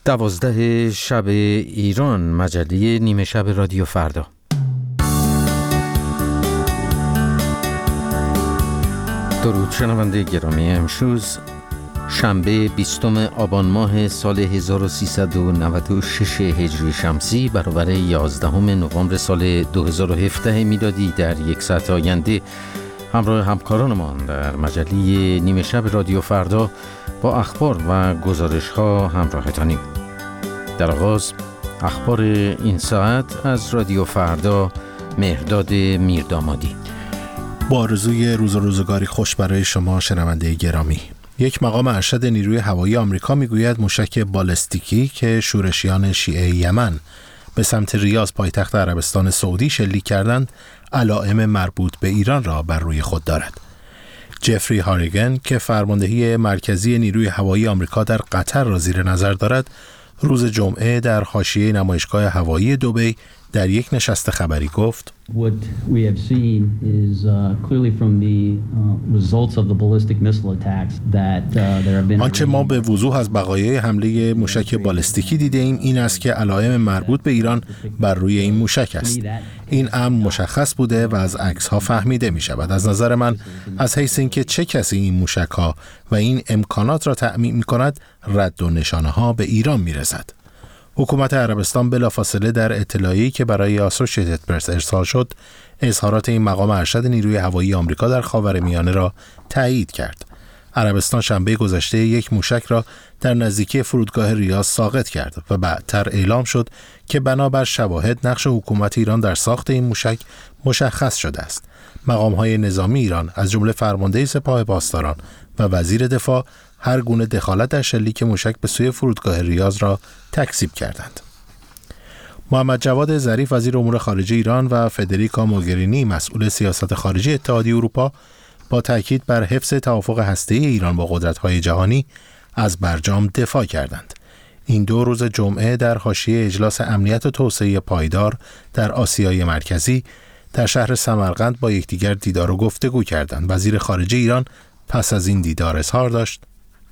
12 شب ایران، مجله نیمه شب رادیو فردا. درود شنونده گرامی، امروز شنبه 20 آبان ماه سال 1396 هجری شمسی برابر 11 نوامبر سال 2017 میلادی در یک ساعت آینده همراه همکارانمان در مجله نیمه شب رادیو فردا با اخبار و گزارش ها همراهتانیم. در آغاز اخبار این ساعت از رادیو فردا، مهرداد میردامادی. با آرزوی روز و روزگاری خوش برای شما شنونده گرامی. یک مقام ارشد نیروی هوایی آمریکا میگوید موشک بالستیکی که شورشیان شیعه یمن به سمت ریاض پایتخت عربستان سعودی شلیک کردند علائم مربوط به ایران را بر روی خود دارد. جفری هاریگن که فرماندهی مرکزی نیروی هوایی آمریکا در قطر را زیر نظر دارد، روز جمعه در حاشیه نمایشگاه هوایی دبی در یک نشست خبری گفت: What we have seen is clearly from the results of the ballistic missile attacks that there have been. آنچه ما به وضوح از بقایای حمله موشک بالستیکی دیده ایم این است که علائم مربوط به ایران بر روی این موشک است. این امر مشخص بوده و از عکس‌ها فهمیده می شود. از نظر من از حیث اینکه چه کسی این موشک‌ها و این امکانات را تأمین می کند، رد و نشانه ها به ایران می رسد. حکومت عربستان بلافاصله در اطلاعیه‌ای که برای آسوشیتد پرس ارسال شد، اظهارات این مقام ارشد نیروی هوایی آمریکا در خاورمیانه را تایید کرد. عربستان شنبه گذشته یک موشک را در نزدیکی فرودگاه ریاض ساقط کرد و بعدتر اعلام شد که بنابر شواهد نقش حکومت ایران در ساخت این موشک مشخص شده است. مقام‌های نظامی ایران از جمله فرمانده سپاه پاسداران و وزیر دفاع هر گونه دخالت در شلیک موشک به سوی فرودگاه ریاض را تکذیب کردند. محمد جواد ظریف وزیر امور خارجه ایران و فدریکا موگرینی مسئول سیاست خارجی اتحادیه اروپا با تاکید بر حفظ توافق هسته‌ای ایران با قدرت‌های جهانی از برجام دفاع کردند. این دو روز جمعه در حاشیه اجلاس امنیت و توسعه پایدار در آسیای مرکزی در شهر سمرقند با یکدیگر دیدار و گفتگو کردند. وزیر خارجه ایران پس از این دیدار اظهار داشت: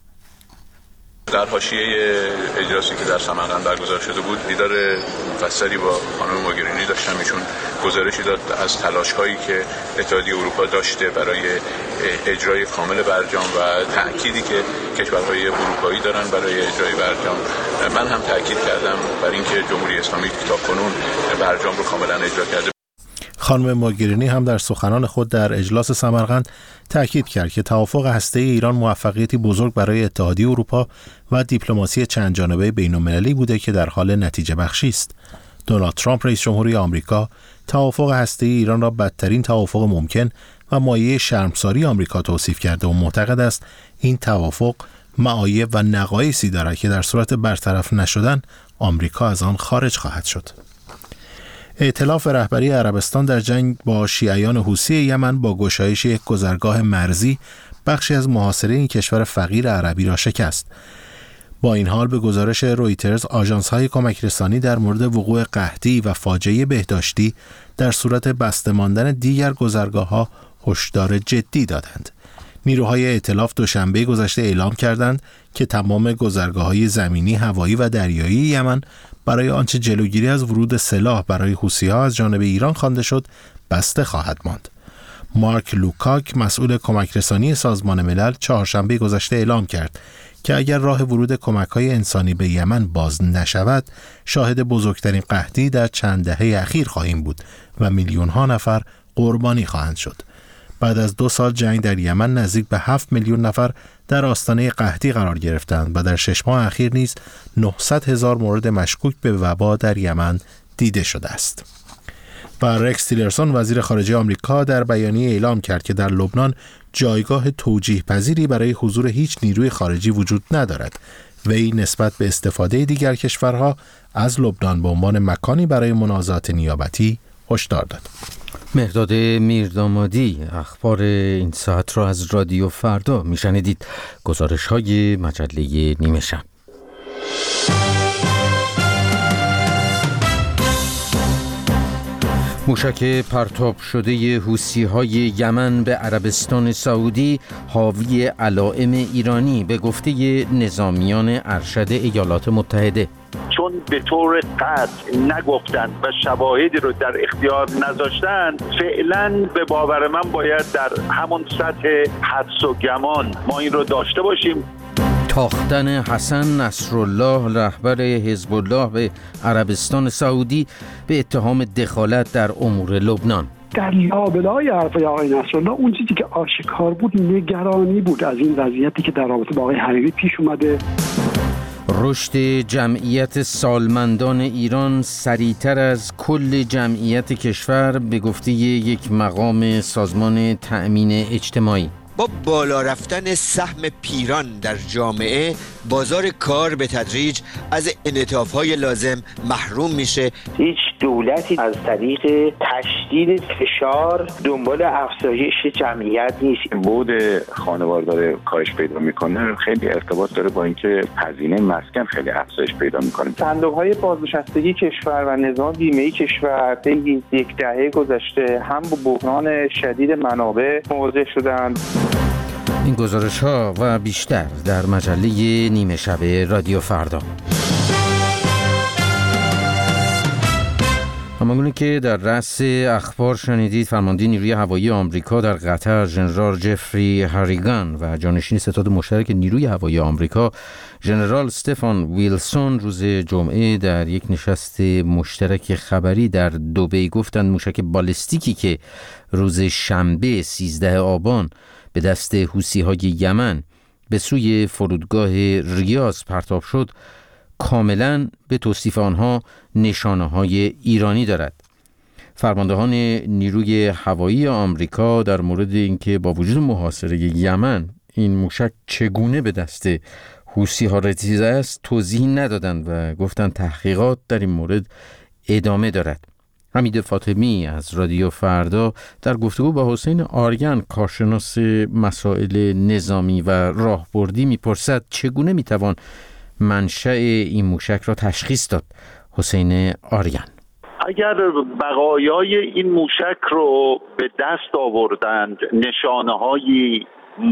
در حاشیه اجلاسی که در سمرقند برگزار شده بود دیدار مفصلی با خانم موگرینی داشتم. ایشون گزارشی داد از تلاش‌هایی که اتحادیه اروپا داشته برای اجرای کامل برجام و تأکیدی که کشورهای اروپایی دارن برای اجرای برجام. من هم تأکید کردم بر اینکه جمهوری اسلامی تاکنون برجام رو کاملا اجرا کرده. خانم موگرینی هم در سخنان خود در اجلاس سمرقند تأکید کرد که توافق هسته‌ای ایران موفقیتی بزرگ برای اتحادیه اروپا و دیپلماسی چند جانبه بین‌المللی بوده که در حال نتیجه بخشی است. دونالد ترامپ رئیس جمهوری آمریکا توافق هسته‌ای ایران را بدترین توافق ممکن و مایه شرمساری آمریکا توصیف کرده و معتقد است این توافق معایب و نقایصی دارد که در صورت برطرف نشدن آمریکا از آن خارج خواهد شد. ائتلاف رهبری عربستان در جنگ با شیعیان حوثی یمن با گشایش یک گذرگاه مرزی بخشی از محاصره این کشور فقیر عربی را شکست. با این حال به گزارش رویترز آژانس‌های کمک رسانی در مورد وقوع قحطی و فاجعه بهداشتی در صورت بسته ماندن دیگر گذرگاه‌ها هشدار جدی دادند. نیروهای ائتلاف دوشنبه گذشته اعلام کردند که تمام گذرگاه‌های زمینی، هوایی و دریایی یمن برای آنچه جلوگیری از ورود سلاح برای حوثی‌ها از جانب ایران خوانده شد بسته خواهد ماند. مارک لوکاک مسئول کمک رسانی سازمان ملل چهارشنبه گذشته اعلام کرد که اگر راه ورود کمک‌های انسانی به یمن باز نشود شاهد بزرگترین قحطی در چند دهه اخیر خواهیم بود و میلیون‌ها نفر قربانی خواهند شد. بعد از 2 سال جنگ در یمن نزدیک به 7 میلیون نفر در آستانه قحطی قرار گرفتند و در 6 ماه اخیر نیز 900,000 مورد مشکوک به وبا در یمن دیده شده است. و رکس تیلرسون وزیر خارجه آمریکا در بیانیه اعلام کرد که در لبنان جایگاه توجیه پذیری برای حضور هیچ نیروی خارجی وجود ندارد. وی نسبت به استفاده دیگر کشورها از لبنان به عنوان مکانی برای منازعات نیابتی هشدار داد. مهرداد میردامادی اخبار این ساعت را از رادیو فردا میشنیدید. گزارش های مجله نیمه شب. موشک پرتاب شده حوثی‌های یمن به عربستان سعودی حاوی علائم ایرانی به گفته نظامیان ارشد ایالات متحده. چون به طور قطع نگفتند و شواهدی رو در اختیار نذاشتند، فعلا به باور من باید در همون سطح حدس و گمان ما این رو داشته باشیم. تاختن حسن نصرالله رهبر حزب الله به عربستان سعودی به اتهام دخالت در امور لبنان. در لابلای حرفای آقای نصرالله اون چیزی که آشکار بود نگرانی بود از این وضعیتی که در رابطه با آقای حریری پیش اومده. رشد جمعیت سالمندان ایران سریعتر از کل جمعیت کشور به گفته یک مقام سازمان تأمین اجتماعی. با بالا رفتن سهم پیران در جامعه، بازار کار به تدریج از انعطاف‌های لازم محروم میشه. هیچ دولتی از طریق تشدید فشار دنبال افزایش جمعیت نیست. بود خانوار داره کاهش پیدا میکنه، خیلی ارتباط داره با اینکه هزینه مسکن خیلی افزایش پیدا میکنه. صندوق‌های بازنشستگی کشور و نظام بیمه‌ای کشور طی یک دهه گذشته هم با بحران شدید منابع مواجه شدند. این گزارش ها و بیشتر در مجله نیمه شب رادیو فردا. همانگونه که در رأس اخبار شنیدید، فرمانده نیروی هوایی آمریکا در قطر ژنرال جفری هاریگان و جانشین ستاد مشترک نیروی هوایی آمریکا ژنرال استفان ویلسون روز جمعه در یک نشست مشترک خبری در دبی گفتند موشک بالستیکی که روز شنبه 13 آبان به دست حوثی‌های یمن به سوی فرودگاه ریاض پرتاب شد کاملاً به توصیف آنها نشانه‌های ایرانی دارد. فرماندهان نیروی هوایی آمریکا در مورد اینکه با وجود محاصره یمن این موشک چگونه به دست حوثی‌ها رسیده است توضیحی ندادند و گفتند تحقیقات در این مورد ادامه دارد. حمید فاطمی از رادیو فردا در گفتگو با حسین آریان کارشناس مسائل نظامی و راهبردی میپرسد چگونه میتوان منشأ این موشک را تشخیص داد. حسین آریان: اگر بقایای این موشک رو به دست آوردند، نشانه‌های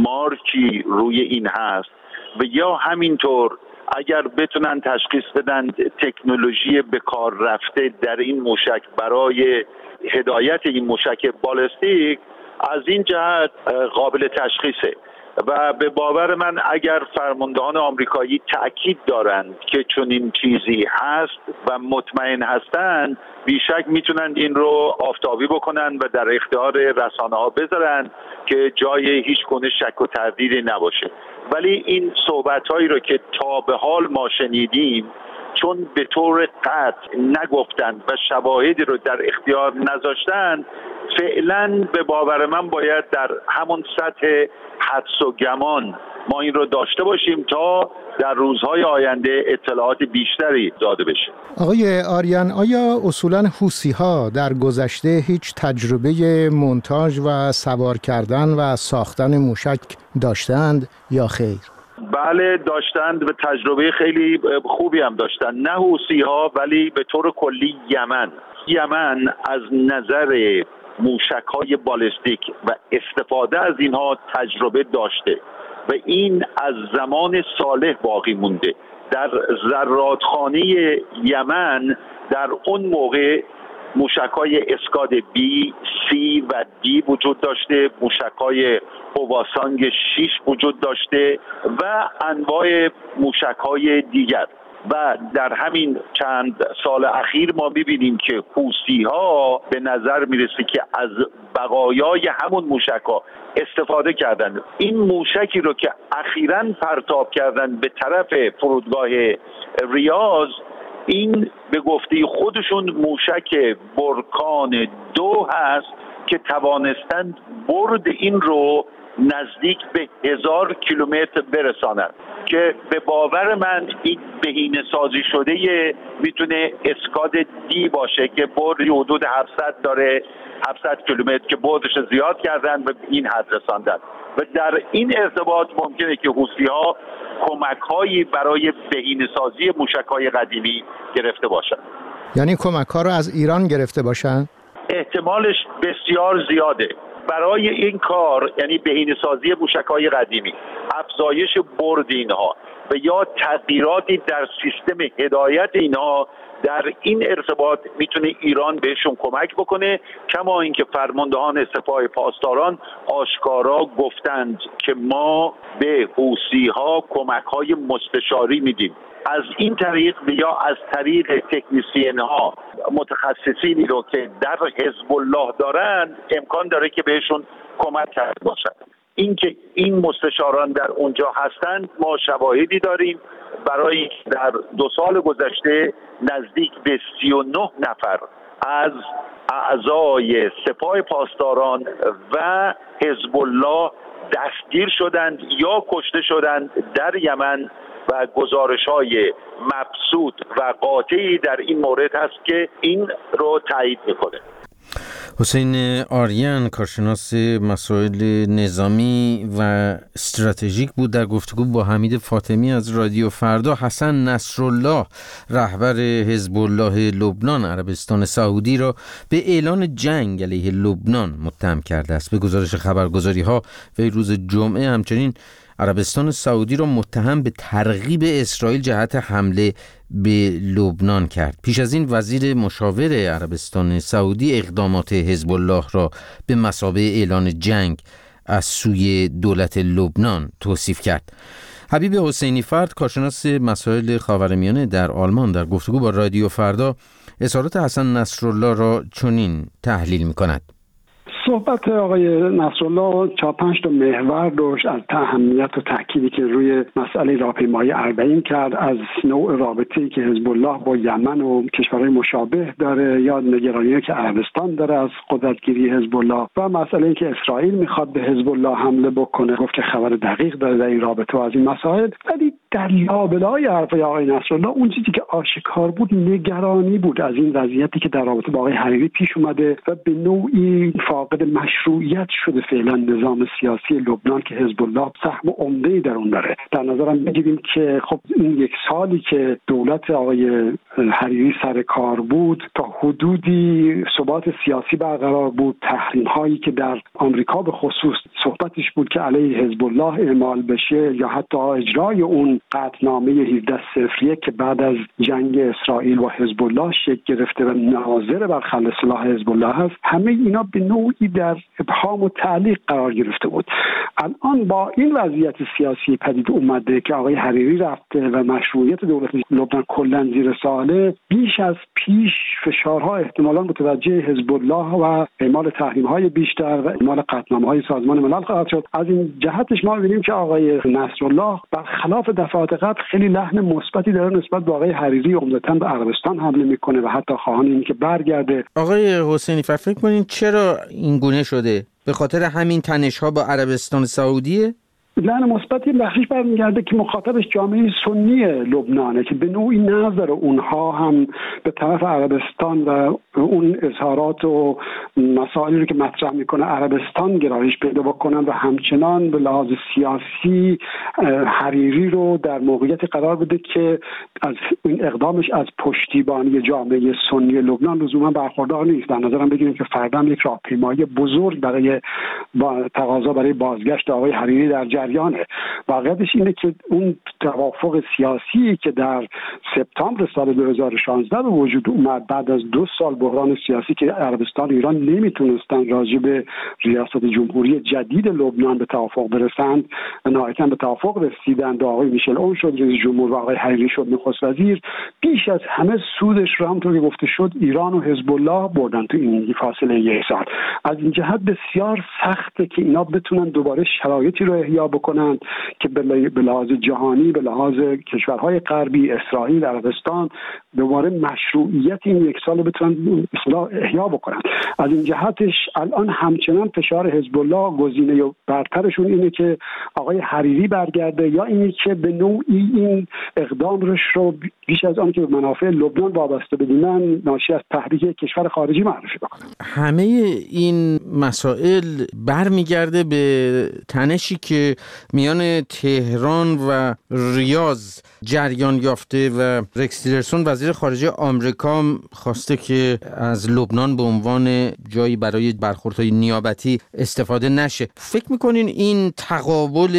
مارکی روی این هست و یا همینطور اگر بتونن تشخیص بدن تکنولوژی به کار رفته در این موشک برای هدایت این موشک بالستیک، از این جهت قابل تشخیصه و به باور من اگر فرماندهان آمریکایی تأکید دارند که چنین چیزی هست و مطمئن هستند، بیشک میتونن این رو آفتابی بکنن و در اختیار رسانه‌ها بذارن که جای هیچ گونه شک و تردیدی نباشه. ولی این صحبت‌هایی رو که تا به حال ما شنیدیم، چون به طور قطع نگفتند و شواهدی رو در اختیار نذاشتند، فعلا به باور من باید در همون سطح حدس و گمان ما این رو داشته باشیم تا در روزهای آینده اطلاعات بیشتری داده بشه. آقای آریان، آیا اصولاً حوثی‌ها در گذشته هیچ تجربه مونتاژ و سوار کردن و ساختن موشک داشتند یا خیر؟ بله داشتند و تجربه خیلی خوبی هم داشتند. نه حوثی‌ها ولی به طور کلی یمن از نظر موشک‌های بالستیک و استفاده از اینها تجربه داشته و این از زمان صالح باقی مونده. در زرادخانه یمن در اون موقع موشک‌های اسکاد B، C و D وجود داشته، موشک‌های هواسانگ 6 وجود داشته و انواع موشک‌های دیگر. و در همین چند سال اخیر ما می‌بینیم که حوثی‌ها به نظر میرسه که از بقایای همون موشک‌ها استفاده کردن. این موشکی رو که اخیراً پرتاب کردن به طرف فرودگاه ریاض، این به گفته خودشون موشک برکان 2 هست که توانستند برد این رو نزدیک به 1000 کیلومتر برسانند که به باور من این بهینه سازی شده میتونه اسکاد دی باشه که بردی حدود 700 داره، 700 کیلومتر که بردش زیاد کردن و این حد رساندن و در این ارتباط ممکنه که حوثی‌ها کمک‌هایی برای بهینه سازی موشک‌های قدیمی گرفته باشند. یعنی کمک‌ها رو از ایران گرفته باشند؟ احتمالش بسیار زیاده. برای این کار یعنی بهینه‌سازی موشک‌های قدیمی، افزایش برد اینها و یا تغییراتی در سیستم هدایت اینها، در این ارتباط میتونه ایران بهشون کمک بکنه. کما اینکه فرماندهان سپاه پاسداران آشکارا گفتند که ما به حوثی‌ها کمک‌های مستشاری میدیم. از این طریق یا از طریق تکنیسین‌ها، متخصصینی رو که در حزب الله دارند، امکان داره که بهشون کمک کرده باشد. اینکه این مستشاران در اونجا هستند ما شواهدی داریم. برای در 2 سال گذشته نزدیک به 39 نفر از اعضای سپاه پاسداران و حزب الله دستگیر شدند یا کشته شدند در یمن و گزارش‌های مبسوط و قاطعی در این مورد هست که این رو تایید میکنه. حسین آریان، کارشناس مسائل نظامی و استراتژیک بود در گفتگو با حمید فاطمی از رادیو فردا. حسن نصرالله، رهبر حزب الله لبنان عربستان سعودی را به اعلان جنگ علیه لبنان متهم کرده است. به گزارش خبرگزاری‌ها وی روز جمعه همچنین عربستان سعودی را متهم به ترغیب اسرائیل جهت حمله به لبنان کرد. پیش از این وزیر مشاور عربستان سعودی اقدامات حزب الله را به مثابه اعلان جنگ از سوی دولت لبنان توصیف کرد. حبیب حسینی فرد، کارشناس مسائل خاورمیانه در آلمان، در گفتگو با رادیو فردا اظهارات حسن نصرالله را چنین تحلیل می‌کند. صحبت آقای نصرالله 4-5 تا محور داشت، از اهمیت و تأکیدی که روی مسئله راهپیمایی اربعین کرد، از نوع رابطه‌ای که حزب الله با یمن و کشورهای مشابه داره یا نگرانی که عربستان داره از قدرتگیری حزب الله، و مسئله که اسرائیل میخواد به حزب الله حمله بکنه. گفت که خبر دقیق داره در این رابطه و از این مسائل. ولی در لابلای حرفای آقای نصرالله اون چیزی که آشکار بود نگرانی بود از این وضعیتی که در رابطه با آقای حریری پیش اومده و به نوعی فاقد مشروعیت شده فعلا نظام سیاسی لبنان که حزب الله سهم عمده‌ای در اون داره. در نظرم بگیریم که خب این 1 سالی که دولت آقای حریری سر کار بود تا حدودی ثبات سیاسی برقرار بود. تحریم هایی که در آمریکا به خصوص صحبتش بود که علیه حزب الله اعمال بشه یا حتی اجرای اون قطعنامه 1701 که بعد از جنگ اسرائیل و حزب الله شکل گرفته و ناظر بر خلع سلاح حزب الله هست، همه اینا به نوعی در ابهام و تعلیق قرار گرفته بود. الان با این وضعیت سیاسی پدید اومده که آقای حریری رفته و مشروعیت دولت لبنان کلا زیر سواله، بیش از پیش فشارها احتمالاً متوجه حزب الله و اعمال تحریم‌های بیشتر و اعمال قطعنامه‌های سازمان ملل خواهد شد. از این جهتش ما می‌بینیم که آقای نصرالله برخلاف دفعات قبل خیلی لحن مثبتی داره نسبت به آقای حریری، عمدتاً به عربستان حمله میکنه و حتی خواهان این که برگرده. آقای حسینی فکر کنین چرا این گونه شده؟ به خاطر همین تنش‌ها با عربستان سعودیه؟ لحن مثبتی بخشش برمیگرده که مخاطبش جامعه سنی لبنانه که به نوعی نظر اونها هم به طرف عربستان و اون اظهارات و مسائلی رو که مطرح میکنه عربستان گرایش پیدا بکنن و همچنان به لحاظ سیاسی حریری رو در موقعیتی قرار بده که از این اقدامش از پشتیبانی جامعه سنی لبنان لزوما برخوردار نیست. در نظرم بگیریم که فردا یک راهپیمایی بزرگ برای تقاضا برای بازگشت آقای حریری در جریانه. واقعیتش اینه که اون توافق سیاسی که در سپتامبر سال 2016 به وجود اومد بعد از 2 سال بحران سیاسی که عربستان و ایران نمیتونستن راجع به ریاست جمهوری جدید لبنان به توافق برسند و نهایتاً به توافق رسیدند. آقای میشل اون شد رئیس جمهور و آقای حریری شد نخست وزیر. بیش از همه سودش رو همونطور که گفته شد ایران و حزب الله بردن تو این فاصله 1 سال. از این جهت بسیار سخته که اینا بتونن دوباره شرایطی رو احیا بکنن که به لحاظ جهانی، به لحاظ کشورهای غربی، اسرائیل، عربستان، دوباره مشروعیت این 1 سال بتونن احیا بکنن. از این جهتش الان همچنان فشار حزب الله گزینه برترشون اینه که آقای حریری برگرده یا اینی که به نوعی این اقدامش رو بیش از آن که به منافع لبنان وابسته بدونن ناشی از تحریک کشور خارجی معرفی بکنن. همه این مسائل برمیگرده به تنشی که میان تهران و ریاض جریان یافته و رکس تیلرسون وزیر خارجه آمریکا خواسته که از لبنان به عنوان جایی برای برخوردهای نیابتی استفاده نشه. فکر میکنین این تقابل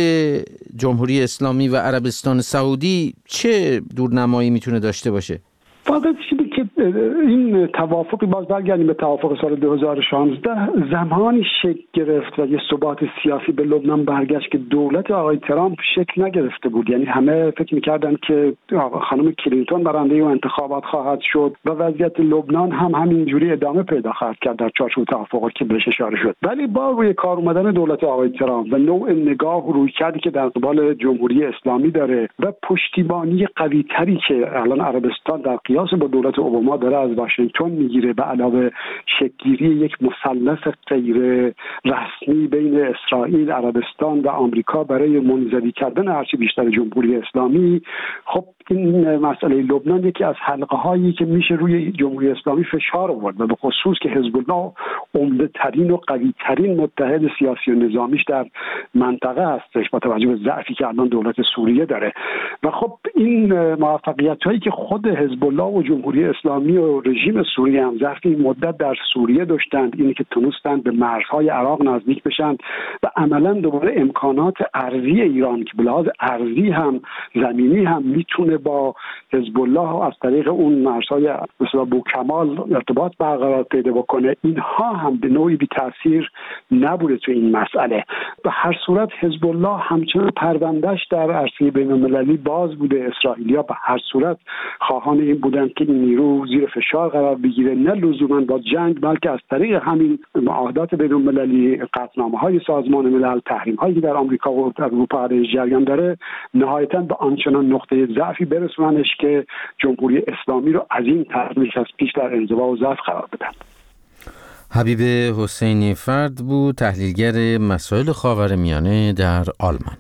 جمهوری اسلامی و عربستان سعودی چه دورنمایی میتونه داشته باشه؟ واقعا چیزی که این توافقی، باز برگردیم به توافق سال 2016، زمانی شکل گرفت و یه ثبات سیاسی به لبنان برگشت که دولت آقای ترامپ شکل نگرفته بود. یعنی همه فکر می‌کردن که خانم کلینتون برنده اون انتخابات خواهد شد و وضعیت لبنان هم همینجوری ادامه پیدا خواهد کرد در چارچوب توافقی که بهش اشاره شد. ولی با روی کار اومدن دولت آقای ترامپ و نوع نگاه و رویکردی که در قبال جمهوری اسلامی داره و پشتیبانی قوی‌تری که الان عربستان در قیاس با دولت اوباما داره از واشنگتن میگیره، به علاوه شکل‌گیری یک مثلث غیر رسمی بین اسرائیل، عربستان و آمریکا برای منزوی کردن هرچی بیشتر جمهوری اسلامی، خب این مسئله لبنان یکی از حلقه‌هایی که میشه روی جمهوری اسلامی فشار آورد و به خصوص که حزب الله عمده‌ترین و قوی‌ترین متحد سیاسی و نظامیش در منطقه هستش با توجه به ضعفی که الان دولت سوریه داره. و خب این موفقیت‌هایی که خود حزب الله و جمهوری اسلامی و رژیم سوریه هم ظرف این مدت در سوریه داشتند، اینی که تونستند به مرزهای عراق نزدیک بشن و عملاً دوباره امکانات ارضی ایران که به لحاظ ارضی هم زمینی هم میتونه با حزب الله از طریق اون مرزهای مثلا بوکمال ارتباط برقرار پیدا بکنه، اینها هم به نوعی بی تاثیر نبوده تو این مسئله. به هر صورت حزب الله همچنان پروندهش در عرصه بین‌المللی باز بوده. اسرائیلیا به هر صورت خواهان این بودند که این نیرو زیر فشار قرار بگیره، نه لزوما با جنگ بلکه از طریق همین معاهدات بین‌المللی، قطعنامه‌های سازمان ملل، تحریم‌هایی که در آمریکا و اروپا علیه جریان داره، نهایتاً به آنچنان نقطه ضعفی برسوننش که جمهوری اسلامی رو از این طریق از پیش در انزوا و ضعف قرار بدن. حبیب حسینی فرد بود، تحلیلگر مسائل خاورمیانه در آلمان.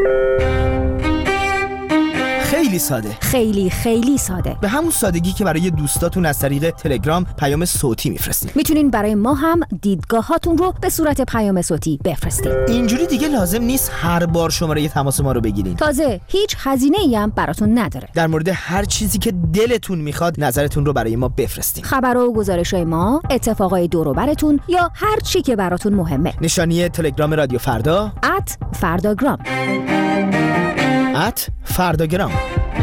خیلی ساده، خیلی ساده، به همون سادگی که برای دوستاتون از طریق تلگرام پیام صوتی میفرستید. میتونین برای ما هم دیدگاهاتون رو به صورت پیام صوتی بفرستید. اینجوری دیگه لازم نیست هر بار شماره تماس ما رو بگیرین. تازه هیچ هزینه‌ای هم براتون نداره. در مورد هر چیزی که دلتون میخواد نظرتون رو برای ما بفرستید. خبرها و گزارش‌های ما، اتفاقای دور و براتون یا هر چی که براتون مهمه. نشانی تلگرام رادیو فردا @فرداگرام. فرداگرام.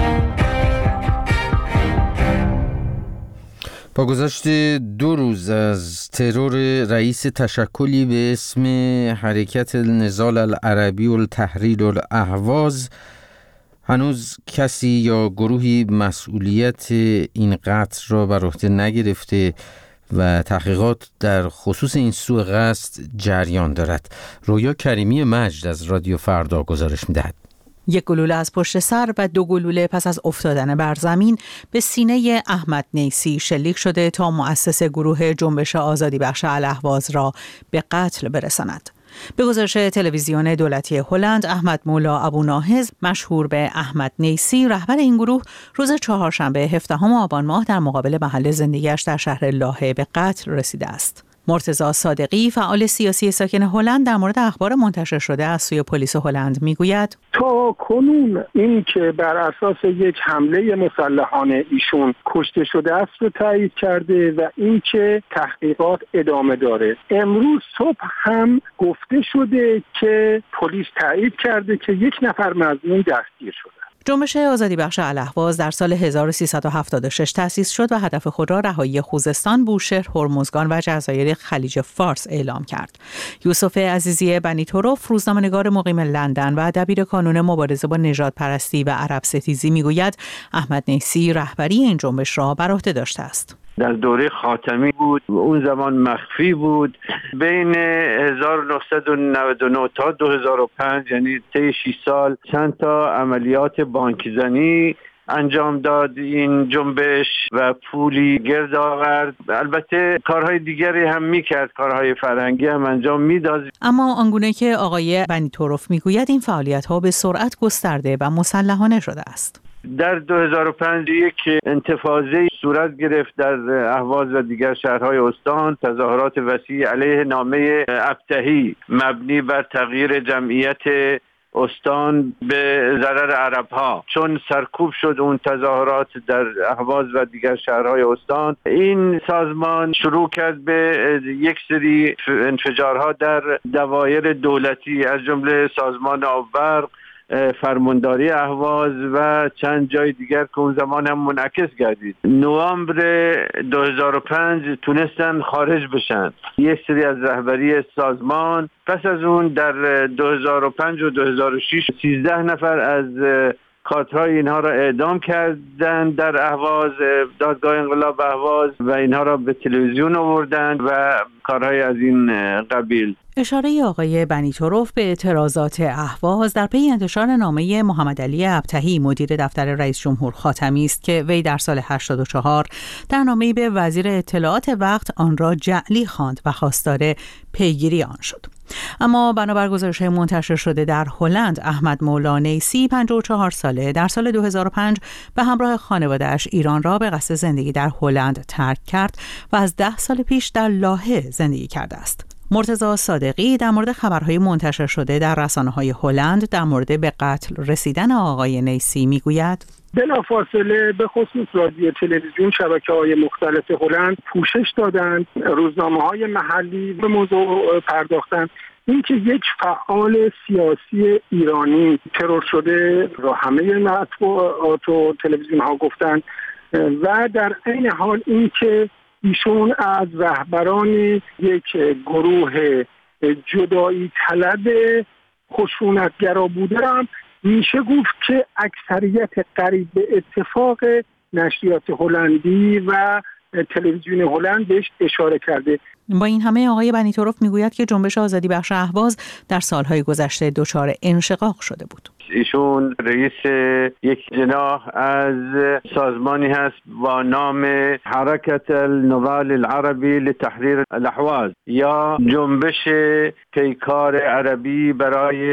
با گذشت 2 روز از ترور رئیس تشکلی به اسم حرکت النضال العربی التحریر الاهواز، هنوز کسی یا گروهی مسئولیت این قتل را بر عهده نگرفته و تحقیقات در خصوص این سوء قصد جریان دارد. رویا کریمی مجد از رادیو فردا گزارش می‌دهد. 1 گلوله از پشت سر و 2 گلوله پس از افتادن بر زمین به سینه احمد نیسی شلیک شده تا مؤسس گروه جنبش آزادی بخش الاهواز را به قتل برساند. به گزارش تلویزیون دولتی هلند، احمد مولا ابوناهض مشهور به احمد نیسی، رهبر این گروه، روز چهارشنبه 17 آبان ماه در مقابل محل زندگیش در شهر لاهه به قتل رسیده است. مرتضی صادقی، فعال سیاسی ساکن هلند، در مورد اخبار منتشر شده از سوی پلیس هلند میگوید: تا کنون این که بر اساس یک حمله مسلحانه ایشون کشته شده است رو تایید کرده و این که تحقیقات ادامه داره. امروز صبح هم گفته شده که پلیس تایید کرده که 1 نفر مظنون دستگیر شده. جنبش آزادی بخش الاهواز در سال 1376 تأسیس شد و هدف خود را رهایی خوزستان، بوشهر، هرمزگان و جزایر خلیج فارس اعلام کرد. یوسف عزیزی بنی طرف، روزنامه‌نگار مقیم لندن و دبیر کانون مبارزه با نژادپرستی و عرب ستیزی، میگوید احمد نیسی رهبری این جنبش را بر عهده داشته است. در دوره خاتمی بود، اون زمان مخفی بود. بین 1999 تا 2005 یعنی طی 6 سال چند تا عملیات بانکیزنی انجام داد این جنبش و پولی گرد آورد. البته کارهای دیگری هم میکرد، کارهای فرهنگی هم انجام میداد. اما آنگونه که آقای بنی طرف میگوید این فعالیت‌ها به سرعت گسترده و مسلحانه شده است. در 2005 یک انتفاضه صورت گرفت در اهواز و دیگر شهرهای استان، تظاهرات وسیع علیه نامه ابتهی مبنی بر تغییر جمعیت استان به ضرر عرب‌ها، چون سرکوب شد اون تظاهرات در اهواز و دیگر شهرهای استان. این سازمان شروع کرد به یک سری انفجارها در دوایر دولتی از جمله سازمان آببرق، فرمانداری اهواز و چند جای دیگر که اون زمان هم منعکس گردید. نوامبر 2005 تونستن خارج بشن یک سری از رهبری سازمان. پس از اون در 2005 و 2006 13 نفر از کادرهای اینها را اعدام کردند در اهواز، دادگاه انقلاب اهواز، و اینها را به تلویزیون آوردند و کارهای از این قبیل. اشاره آقای بنیتوروف به اعتراضات اهواز در پی انتشار نامه محمد علی ابطحی مدیر دفتر رئیس جمهور خاتمی است که وی در سال 84 در نامه‌ای به وزیر اطلاعات وقت آن را جعلی خواند و خواستار پیگیری آن شد. اما بنابر گزارش‌های منتشر شده در هلند، احمد مولا نیسی 54 ساله در سال 2005 به همراه خانواده‌اش ایران را به قصد زندگی در هلند ترک کرد و از 10 سال پیش در لاهه زندگی کرده است. مرتضی صادقی در مورد خبرهای منتشر شده در رسانه‌های هلند در مورد به قتل رسیدن آقای نیسی میگوید: بلافاصله به خصوص رادیو، تلویزیون، شبکه‌های مختلف هلند پوشش دادند، روزنامه‌های محلی به موضوع پرداختند. اینکه یک فعال سیاسی ایرانی ترور شده را همه مطبوعات و تلویزیون‌ها گفتند و در عین حال اینکه ایشون از رهبران یک گروه جدایی طلب خشونتگرا بوده هم میشه گفت که اکثریت قریب به اتفاق نشریات هلندی و تلویزیون هلند بهش اشاره کرده. با این همه آقای بنیتوروف میگوید که جنبش آزادی بخش اهواز در سالهای گذشته دچار انشقاق شده بود. ایشون رئیس یک جناح از سازمانی هست با نام حرکت النضال العربی لتحریر الاحواز یا جنبش پیکار عربی برای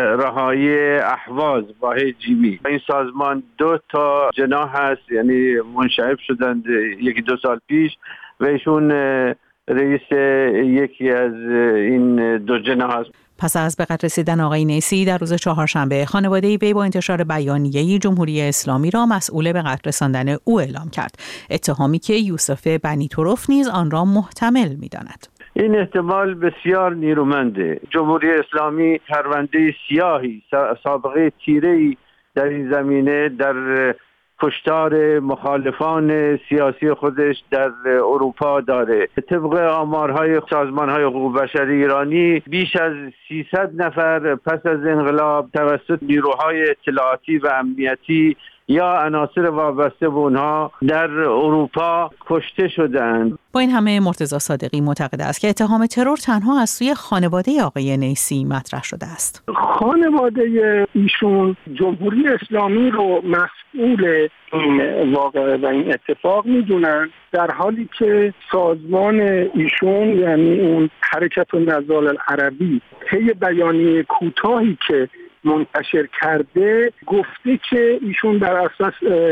رهایی احواز با جیمی. این سازمان 2 تا جناح هست، یعنی منشعب شدند 1-2 سال پیش و ایشون رئیس یکی از این 2 جناح هست. پس از به قتل رسیدن آقای نیسی در روز چهارشنبه، خانواده وی با انتشار بیانیه‌ای جمهوری اسلامی را مسئول به قتل رساندن او اعلام کرد، اتهامی که یوسف بنیتوروف نیز آن را محتمل می‌داند. این احتمال بسیار نیرومنده. جمهوری اسلامی پرونده سیاهی، سابقه تیره‌ای در این زمینه در کشتار مخالفان سیاسی خودش در اروپا داره. طبق آمارهای سازمان‌های حقوق بشر ایرانی بیش از 300 نفر پس از انقلاب توسط نیروهای اطلاعاتی و امنیتی یا عناصر وابسته به اونها در اروپا کشته شدند. با این همه مرتضی صادقی معتقد است که اتهام ترور تنها از سوی خانواده آقای نیسی مطرح شده است. خانواده ایشون جمهوری اسلامی رو مسئول این واقعه و این اتفاق میدونن، در حالی که سازمان ایشون یعنی اون حرکت النضال العربی طی بیانیه کوتاهی که منتشر کرده گفته که ایشون بر اساس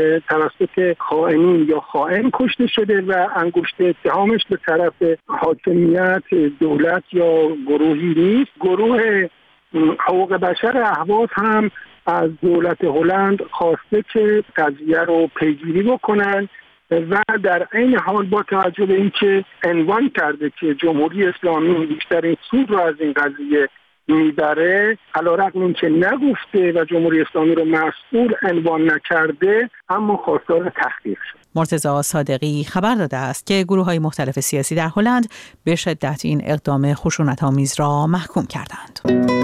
توسط خائنین یا خائن کشته شده و انگشت اتهامش به طرف حاکمیت، دولت یا گروهی نیست. گروه حقوق بشر اهواز هم از دولت هلند خواسته که قضیه رو پیگیری بکنن و در عین حال با توجه به اینکه عنوان کرده که جمهوری اسلامی بیشترین سود رو از این قضیه میبره، علیرغم اینکه نگفته و جمهوری اسلامی رو مسئول عنوان نکرده، اما خواستار تحقیق شد. مرتضی صادقی خبر داده است که گروه‌های مختلف سیاسی در هلند به شدت این اقدام خشونت‌آمیز را محکوم کردند.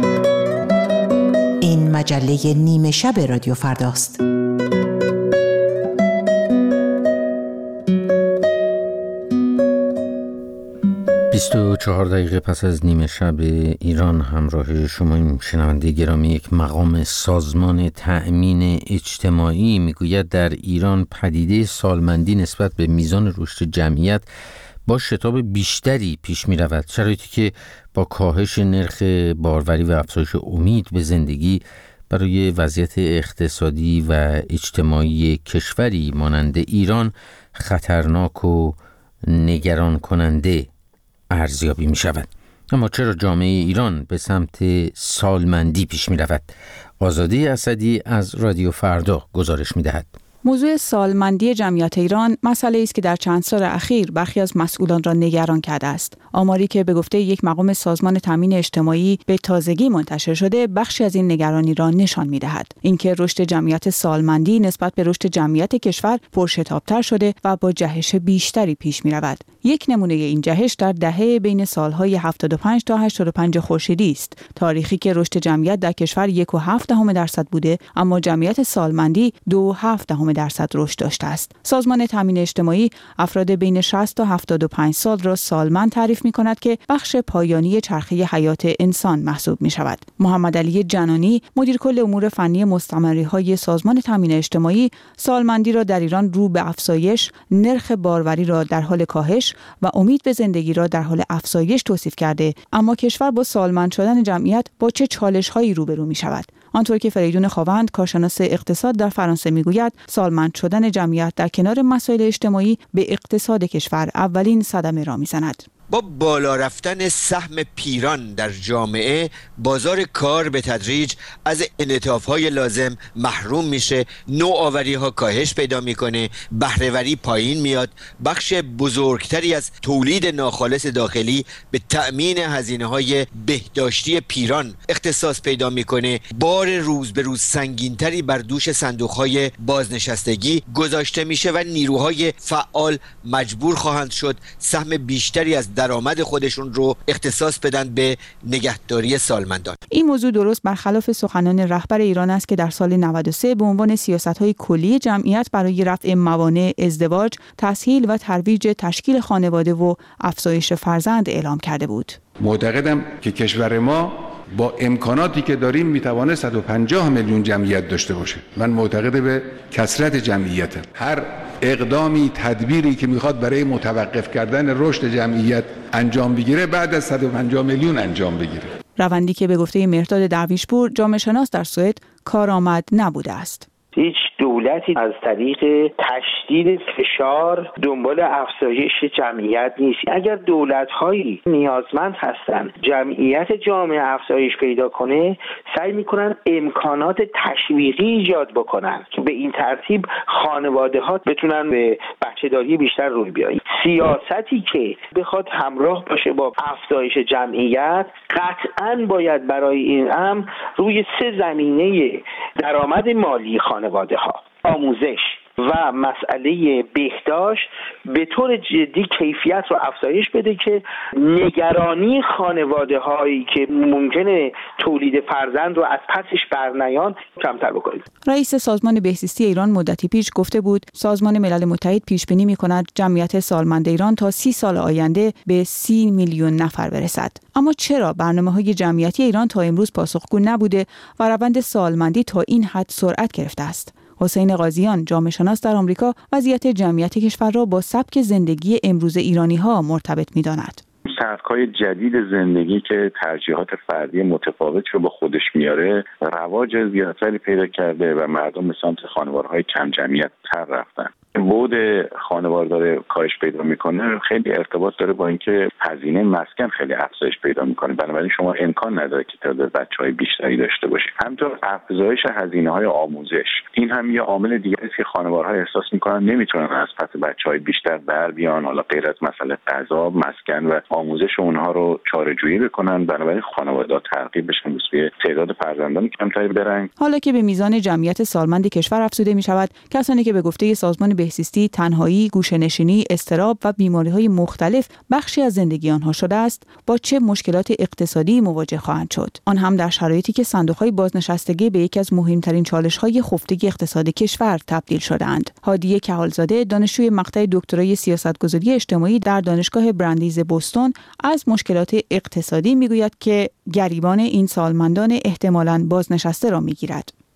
این مجله نیمه شب رادیو فرداست. و 4 دقیقه پس از نیمه شب ایران همراه شما این شنونده گرامی. یک مقام سازمان تأمین اجتماعی میگوید در ایران پدیده سالمندی نسبت به میزان رشد جمعیت با شتاب بیشتری پیش می رود، شرایطی که با کاهش نرخ باروری و افزایش امید به زندگی برای وضعیت اقتصادی و اجتماعی کشوری مانند ایران خطرناک و نگران کننده ارزیابی می شود. اما چرا جامعه ایران به سمت سالمندی پیش می رود؟ آزاده اسدی از رادیو فردا گزارش می دهد. موضوع سالمندی جمعیت ایران مسئله است که در چند سال اخیر برخی از مسئولان را نگران کرده است. آماری که به گفته یک مقام سازمان تامین اجتماعی به تازگی منتشر شده، بخشی از این نگرانی را نشان می‌دهد. اینکه رشد جمعیت سالمندی نسبت به رشد جمعیت کشور پرشتاب‌تر شده و با جهش بیشتری پیش می‌رود. یک نمونه این جهش در دهه بین سال‌های 75 تا 85 خورشیدی است، تاریخی که رشد جمعیت در کشور 1.7% بوده، اما جمعیت سالمندی 2.7% رشد داشته است. سازمان تامین اجتماعی افراد بین 60 تا 75 سال را سالمند تعریف می‌کند که بخش پایانی چرخه حیات انسان محسوب می‌شود. محمد علی جنانی، مدیر کل امور فنی مستمری‌های سازمان تامین اجتماعی، سالمندی را در ایران رو به افزایش، نرخ باروری را در حال کاهش و امید به زندگی را در حال افزایش توصیف کرده، اما کشور با سالمند شدن جمعیت با چه چالش‌هایی روبرو می‌شود؟ آنطور که فریدون خاوند، کارشناس اقتصاد در فرانسه میگوید، سالمند شدن جمعیت در کنار مسائل اجتماعی به اقتصاد کشور اولین صدمه را میزند. با بالا رفتن سهم پیران در جامعه، بازار کار به تدریج از انعطاف‌های لازم محروم میشه، نوآوری‌ها کاهش پیدا میکنه، بهره‌وری پایین میاد، بخش بزرگتری از تولید ناخالص داخلی به تأمین هزینه‌های بهداشتی پیران اختصاص پیدا میکنه، بار روز به روز سنگینتری بر دوش صندوق‌های بازنشستگی گذاشته میشه و نیروهای فعال مجبور خواهند شد سهم بیشتری از درآمد خودشون رو اختصاص بدن به نگهداری سالمندان. این موضوع درست برخلاف سخنان رهبر ایران است که در سال 93 به عنوان سیاست‌های کلی جمعیت برای رفع موانع ازدواج، تسهیل و ترویج تشکیل خانواده و افزایش فرزند اعلام کرده بود. معتقدم که کشور ما با امکاناتی که داریم میتوانه 150 میلیون جمعیت داشته باشه. من معتقد به کثرت جمعیتم. هر اقدامی، تدبیری که میخواد برای متوقف کردن رشد جمعیت انجام بگیره، بعد از 150 میلیون انجام بگیره. روندی که به گفته مهرداد درویشپور، جامعه شناس در سوئد، کارآمد نبوده است. هیچ دولتی از طریق تشدید فشار دنبال افزایش جمعیت نیست. اگر دولت‌هایی نیازمند هستند جمعیت جامعه افزایش پیدا کنه، سعی می‌کنن امکانات تشویقی ایجاد بکنن که به این ترتیب خانواده‌ها بتونن به بچه‌داری بیشتر روی بیارن. سیاستی که بخواد همراه باشه با افزایش جمعیت، قطعاً باید برای این امر روی 3 زمینه درآمد مالی خانواده‌ها، آموزش و مسئله بهداشت به طور جدی کیفیت رو افزایش بده که نگرانی خانواده هایی که ممکنه تولید فرزند رو از پسش برنیان کمتر بکنید. رئیس سازمان بهزیستی ایران مدتی پیش گفته بود سازمان ملل متحد پیش بینی می‌کند جمعیت سالمند ایران تا 30 سال آینده به 30 میلیون نفر برسد. اما چرا برنامه‌های جمعیتی ایران تا امروز پاسخگو نبوده و روند سالمندی تا این حد سرعت گرفته است؟ حسین قاضیان، جامعه شناس در آمریکا، وضعیت جمعیت کشور را با سبک زندگی امروز ایرانی‌ها مرتبط می‌داند. سبک‌های جدید زندگی که ترجیحات فردی متفاوت رو با خودش میاره، رواج زیادتری پیدا کرده و مردم به سمت خانوارهای کم جمعیت تر رفتن. بعد خانوار داره کاهش پیدا میکنه، خیلی ارتباط داره با اینکه هزینه مسکن خیلی افزایش پیدا میکنه. بنابراین شما امکان نداره که تعداد بچه‌های بیشتری داشته باشید. همینطور افزایش هزینه‌های آموزش، این هم یه عامل دیگری است که خانوارها احساس میکنن نمیتونن از پس بچه‌های بیشتر بر بیان، حالا غیر از مسئله غذا، مسکن و آموزش اونها رو چاره‌جویی بکنن. بنابراین خانواده‌ها ترغیب بشن به تعداد فرزندان کمتری برن. حالا که به میزان جمعیت سالمند کشور افزوده میشود، کسانی که به گفته سازمان بهزیستی تنهایی، گوشه‌نشینی، اضطراب و بیماری‌های مختلف بخشی از زندگی آنها شده است، با چه مشکلات اقتصادی مواجه خواهند شد؟ آن هم در شرایطی که صندوق‌های بازنشستگی به یکی از مهمترین چالش‌های خفتگی اقتصاد کشور تبدیل شده‌اند. هادیه کهالزاده، دانشجوی مقطع دکترای سیاست‌گذاری اجتماعی در دانشگاه براندیز بوستون، از مشکلات اقتصادی میگوید که گریبان این سالمندان احتمالاً بازنشسته را میگیرد.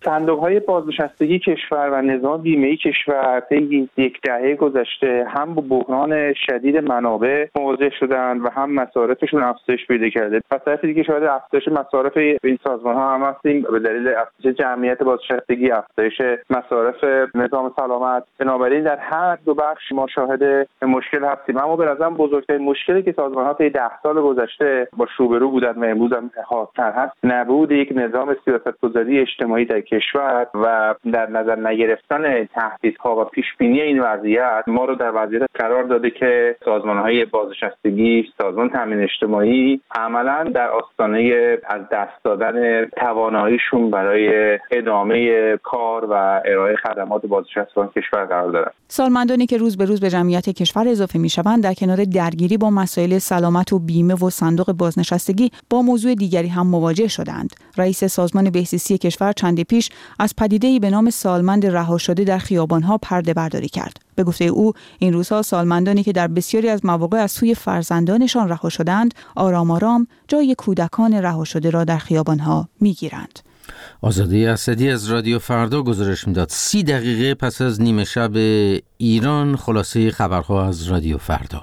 صندوق‌های بازنشستگی کشور و نظام بیمه‌ای کشور طی یک دهه گذشته هم با بحران شدید منابع مواجه شدن و هم مصارفشون افزایش پیدا کرده. از طرف دیگه شاید افزایش مصارف این سازمان‌ها هم هستیم به دلیل افزایش جمعیت بازنشستگی، افزایش مصارف نظام سلامت. بنابراین در هر دو بخش ما شاهد مشکل هستیم. اما به نظرم بزرگترین مشکلی که سازمان‌ها طی 10 سال گذشته با روبرو بودند و امروز هم حاضر هست نبود یک نظام سیاست‌گذاری اجتماعی در کشور و در نظر نگرفتن تهدیدها و پیشبینی این وضعیت ما رو در وضعیت قرار داده که سازمان‌های بازنشستگی، سازمان تامین اجتماعی عملاً در آستانه از دست دادن تواناییشون برای ادامه کار و ارائه خدمات بازنشستگان کشور قرار دارند. سالمندانی که روز به روز به جمعیت کشور اضافه می‌شوند در کنار درگیری با مسائل سلامت و بیمه و صندوق بازنشستگی با موضوع دیگری هم مواجه شدند. رئیس سازمان بهزیستی کشور چندی پیش از پدیده‌ای به نام سالمند رها شده در خیابان‌ها پرده برداری کرد. به گفته او این روزها سالمندانی که در بسیاری از مواقع از سوی فرزندانشان رها شدند آرام آرام جای کودکان رها شده را در خیابان‌ها می‌گیرند. آزاده اسدی از رادیو فردا گزارش میداد. 30 دقیقه پس از نیمه شب ایران، خلاصه خبرها از رادیو فردا.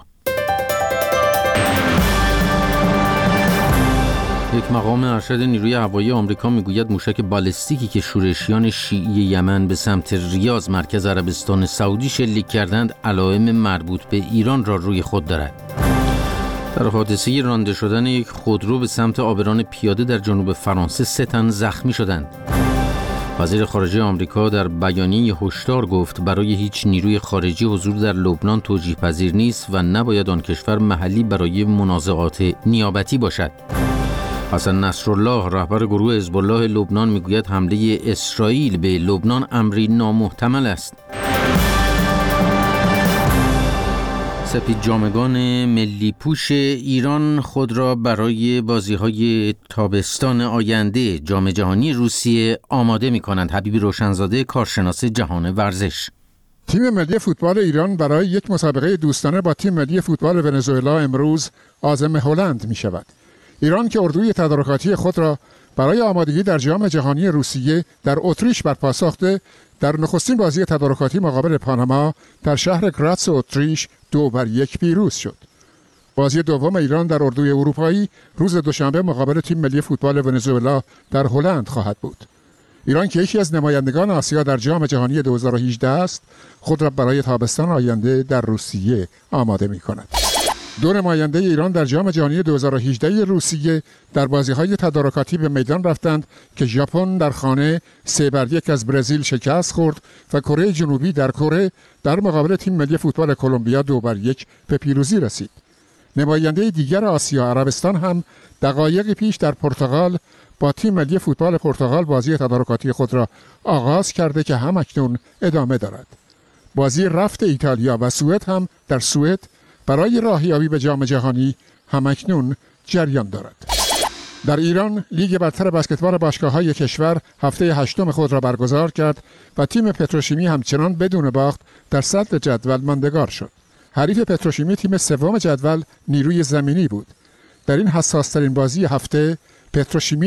یک مقام ارشد نیروی هوایی آمریکا میگوید موشک بالستیکی که شورشیان شیعی یمن به سمت ریاض مرکز عربستان سعودی شلیک کردند علائم مربوط به ایران را روی خود دارد. در حادثه رانده شدن یک خودرو به سمت عابران پیاده در جنوب فرانسه 3 تن زخمی شدند. وزیر خارجه آمریکا در بیانیه هشدار گفت برای هیچ نیروی خارجی حضور در لبنان توجیه پذیر نیست و نباید آن کشور محلی برای منازعات نیابتی باشد. حسن نصرالله رهبر گروه حزب الله لبنان میگوید حمله اسرائیل به لبنان امری نامحتمل است. سپیدجامگان ملی پوش ایران خود را برای بازی‌های تابستان آینده جام جهانی روسیه آماده می‌کنند. حبیب روشنزاده کارشناس جهان ورزش: تیم ملی فوتبال ایران برای یک مسابقه دوستانه با تیم ملی فوتبال ونزوئلا امروز عازم هلند می‌شود. ایران که اردوی تدارکاتی خود را برای آمادگی در جام جهانی روسیه در اتریش برپا ساخته، در نخستین بازی تدارکاتی مقابل پاناما در شهر گراتس اتریش 2-1 پیروز شد. بازی دوم ایران در اردوی اروپایی روز دوشنبه مقابل تیم ملی فوتبال ونزوئلا در هلند خواهد بود. ایران که یکی از نمایندگان آسیا در جام جهانی 2018 است، خود را برای تابستان آینده در روسیه آماده می‌کند. 2 نماینده ایران در جام جهانی 2018 روسیه در بازی‌های تدارکاتی به میدان رفتند که ژاپن در خانه 3-1 از برزیل شکست خورد و کره جنوبی در کره در مقابل تیم ملی فوتبال کلمبیا 2-1 به پیروزی رسید. نماینده دیگر آسیا عربستان هم دقایقی پیش در پرتغال با تیم ملی فوتبال پرتغال بازی تدارکاتی خود را آغاز کرده که همکنون ادامه دارد. بازی رفت ایتالیا و سوئد هم در سوئد برای راهیابی به جام جهانی همکنون جریان دارد. در ایران لیگ برتر بسکتبال باشگاه‌های کشور هفته 8 خود را برگزار کرد و تیم پتروشیمی همچنان بدون باخت در صدر جدول ماندگار شد. حریف پتروشیمی تیم سوم جدول نیروی زمینی بود. در این حساس‌ترین بازی هفته پتروشیمی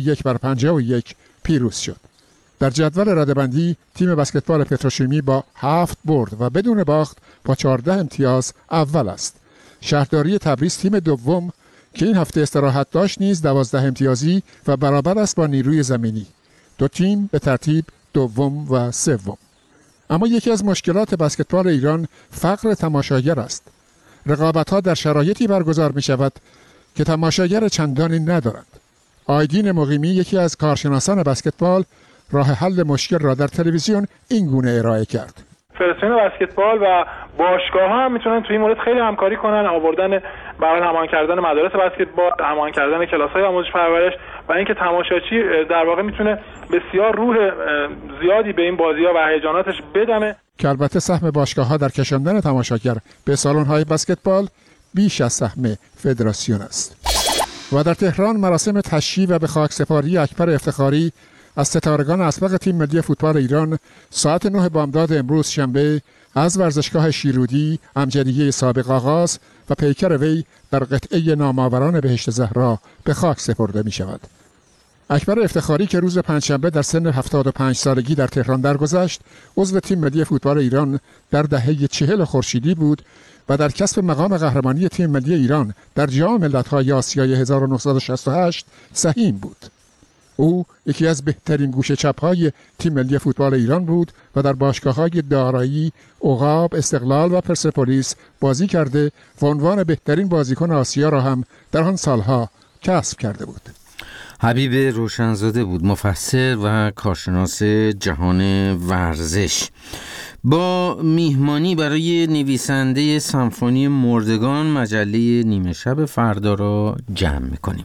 91-51 پیروز شد. در جدول رده‌بندی تیم بسکتبال پتروشیمی با 7 برد و بدون باخت با 14 امتیاز اول است. شهرداری تبریز تیم دوم که این هفته استراحت داشت نیز 12 امتیازی و برابر است با نیروی زمینی. 2 تیم به ترتیب دوم و سوم. اما یکی از مشکلات بسکتبال ایران فقر تماشاگر است. رقابت‌ها در شرایطی برگزار می‌شود که تماشاگر چندانی ندارند. آیدین مقیمی یکی از کارشناسان بسکتبال راه حل مشکل را در تلویزیون این گونه ارائه کرد. فدراسیون بسکتبال و باشگاه‌ها هم میتونن توی این مورد خیلی همکاری کنن، آوردن برای همان کردن مدارس بسکتبال، همان کردن کلاس‌های آموزش پرورش و اینکه تماشاچی در واقع میتونه بسیار روح زیادی به این بازی‌ها و هیجاناتش بدمه. که البته سهم باشگاه‌ها در کشاندن تماشاگر به سالن‌های بسکتبال بیش از سهم فدراسیون است. و در تهران مراسم تشییع و به خاکسپاری اکبر افتخاری از ستارگان اسبق تیم ملی فوتبال ایران ساعت 9 بامداد امروز شنبه از ورزشگاه شیرودی امجدیه سابق آغاز و پیکر وی در قطعه نامآوران بهشت زهرا به خاک سپرده می شود. اکبر افتخاری که روز پنجشنبه در سن 75 سالگی در تهران درگذشت، عضو تیم ملی فوتبال ایران در دهه 40 خورشیدی بود و در کسب مقام قهرمانی تیم ملی ایران در جام ملت‌های آسیای 1968 سهیم بود. او یکی از بهترین گوشه چپ‌های تیم ملی فوتبال ایران بود و در باشگاه‌های دارایی، عقاب، استقلال و پرسپولیس بازی کرده و عنوان بهترین بازیکن آسیا را هم در آن سالها کسب کرده بود. حبیب روشنزاده بود، مفسر و کارشناس جهان ورزش. با میهمانی برای نویسنده سمفونی مردگان مجله نیمه شب فردا را جمع می‌کنیم.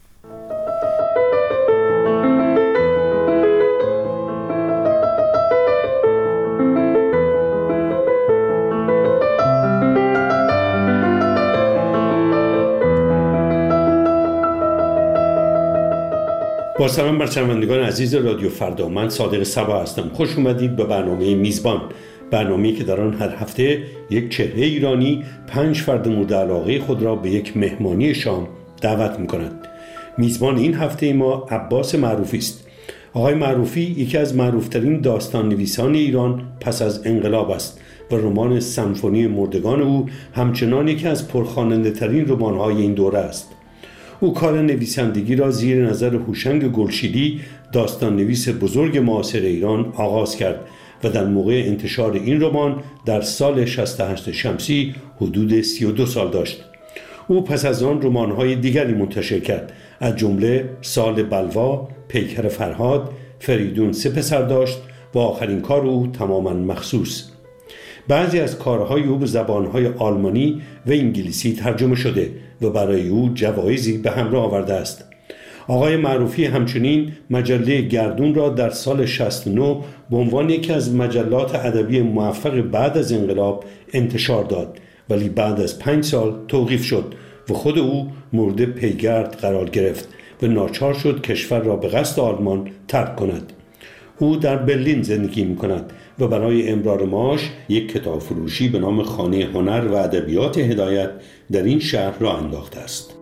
با سلام بر شنوندگان عزیز رادیو فردا، من صادق صبا هستم. خوش اومدید به برنامه میزبان، برنامه‌ای که در آن هر هفته یک چهره ایرانی 5 فرد مورد علاقه خود را به یک مهمانی شام دعوت می‌کند. میزبان این هفته ما عباس معروفی است. آقای معروفی یکی از معروفترین داستان نویسان ایران پس از انقلاب است و رمان سمفونی مردگان او همچنان یکی از پرخواننده‌ترین رمان‌های این دوره است. او کار نویسندگی را زیر نظر هوشنگ گلشیدی، داستان نویس بزرگ معاصر ایران، آغاز کرد و در موقع انتشار این رمان در سال 68 شمسی حدود 32 سال داشت. او پس از آن رمان‌های دیگری منتشر کرد، از جمله سال بلوا، پیکر فرهاد، فریدون 3 پسر داشت و آخرین کار او تماما مخصوص. بعضی از کارهای او به زبانهای آلمانی و انگلیسی ترجمه شده و برای او جوایزی به همراه آورده است. آقای معروفی همچنین مجله گردون را در سال 69 به عنوان یکی از مجلات ادبی موفق بعد از انقلاب انتشار داد، ولی بعد از 5 سال توقیف شد و خود او مورد پیگرد قرار گرفت و ناچار شد کشور را به قصد آلمان ترک کند. او در برلین زندگی می‌کند و برای امرار معاش یک کتاب فروشی به نام خانه هنر و ادبیات هدایت در این شهر را انداخته است.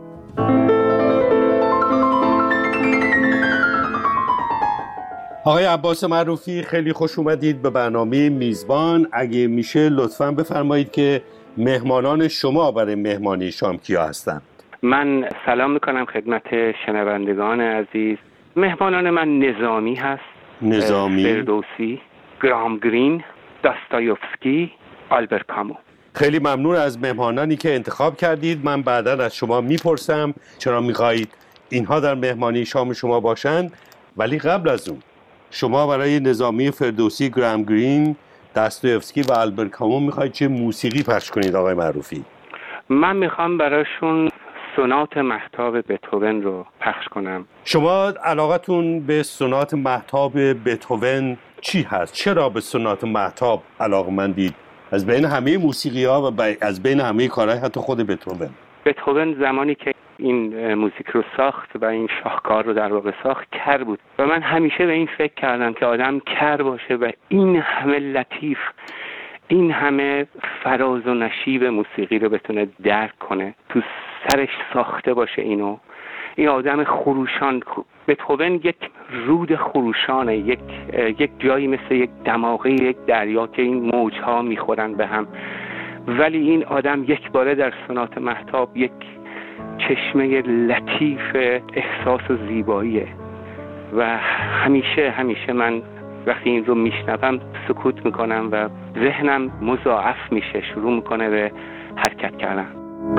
آقای عباس معروفی، خیلی خوش اومدید به برنامه میزبان. اگه میشه لطفاً بفرمایید که مهمانان شما برای مهمانی شام کیا هستند؟ من سلام میکنم خدمت شنوندگان عزیز. مهمانان من نظامی هست، نظامی، فردوسی، گرام گرین، داستایوفسکی، آلبر کامو. خیلی ممنون از مهمانانی که انتخاب کردید. من بعدا از شما میپرسم چرا میخواهید اینها در مهمانی شام شما باشند، ولی قبل از اون شما برای نظامی، فردوسی، گرام گرین، داستایوفسکی و آلبر کامو میخواهید چه موسیقی پخش کنید آقای معروفی؟ من میخوام براشون سونات مهتاب بتهوون رو پخش کنم. شما علاقتون به سونات مهتاب بتهوون چی هست؟ چرا به سونات مهتاب علاقمندید؟ از بین همه موسیقی‌ها و از بین همه کارهای حتی خود بتهوون. بتهوون زمانی که این موزیک رو ساخت و این شاهکار رو در واقع ساخت کر بود و من همیشه به این فکر کردم که آدم کر باشه و این همه لطیف، این همه فراز و نشیب موسیقی رو بتونه درک کنه، تو سرش ساخته باشه اینو. این آدم خروشان، بتهوون یک رود خروشانه، یک جایی مثل یک دماغه، یک دریا که این موجها میخورن به هم، ولی این آدم یک باره در سونات مهتاب یک چشمه لطیف احساس و زیباییه و همیشه من وقتی این رو میشنوم سکوت میکنم و ذهنم مضاعف میشه، شروع میکنه به حرکت کردن.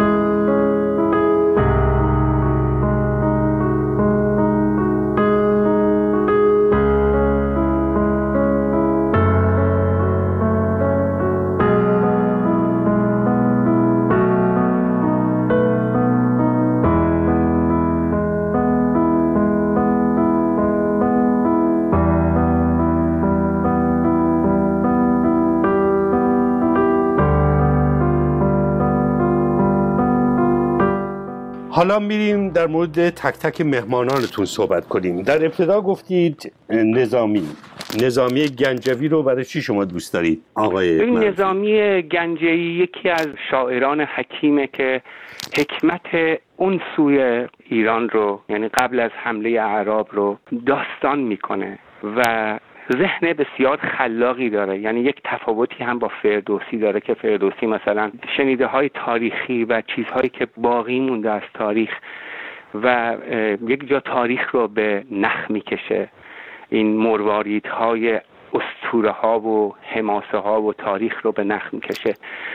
حالا میریم در مورد تک تک مهمانانتون صحبت کنیم. در ابتدا گفتید نظامی. نظامی گنجوی رو برای چی شما دوست دارید آقای این منفی؟ نظامی گنجوی یکی از شاعران حکیمه که حکمت اون سوی ایران رو، یعنی قبل از حمله اعراب رو داستان میکنه و ذهن بسیار خلاقی داره. یعنی یک تفاوتی هم با فردوسی داره که فردوسی مثلا شنیده های تاریخی و چیزهایی که باقی مونده از تاریخ و یک جا تاریخ رو به نخ میکشه، این مرواریدهای اسطوره ها و حماسه ها و تاریخ رو به نخ میکشه.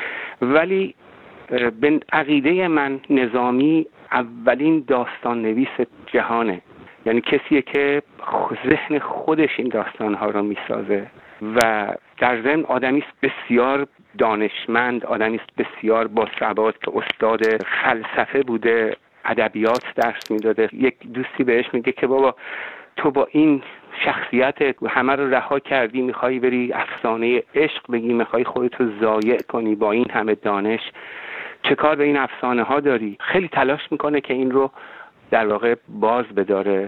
ولی به عقیده من نظامی اولین داستان نویس جهانه، یعنی کسیه که ذهن خودش این داستانها رو میسازه و در ضمن آدمی است بسیار دانشمند، آدمی است بسیار با ثبات که استاد فلسفه بوده، ادبیات درس میداده. یک دوستی بهش میگه که بابا تو با این شخصیت همه رو رها کردی، میخوای بری افسانه عشق بگی، میخوای خودتو ضایع کنی با این همه دانش، چه کار به این افسانه ها داری؟ خیلی تلاش میکنه که این رو در واقع باز بداره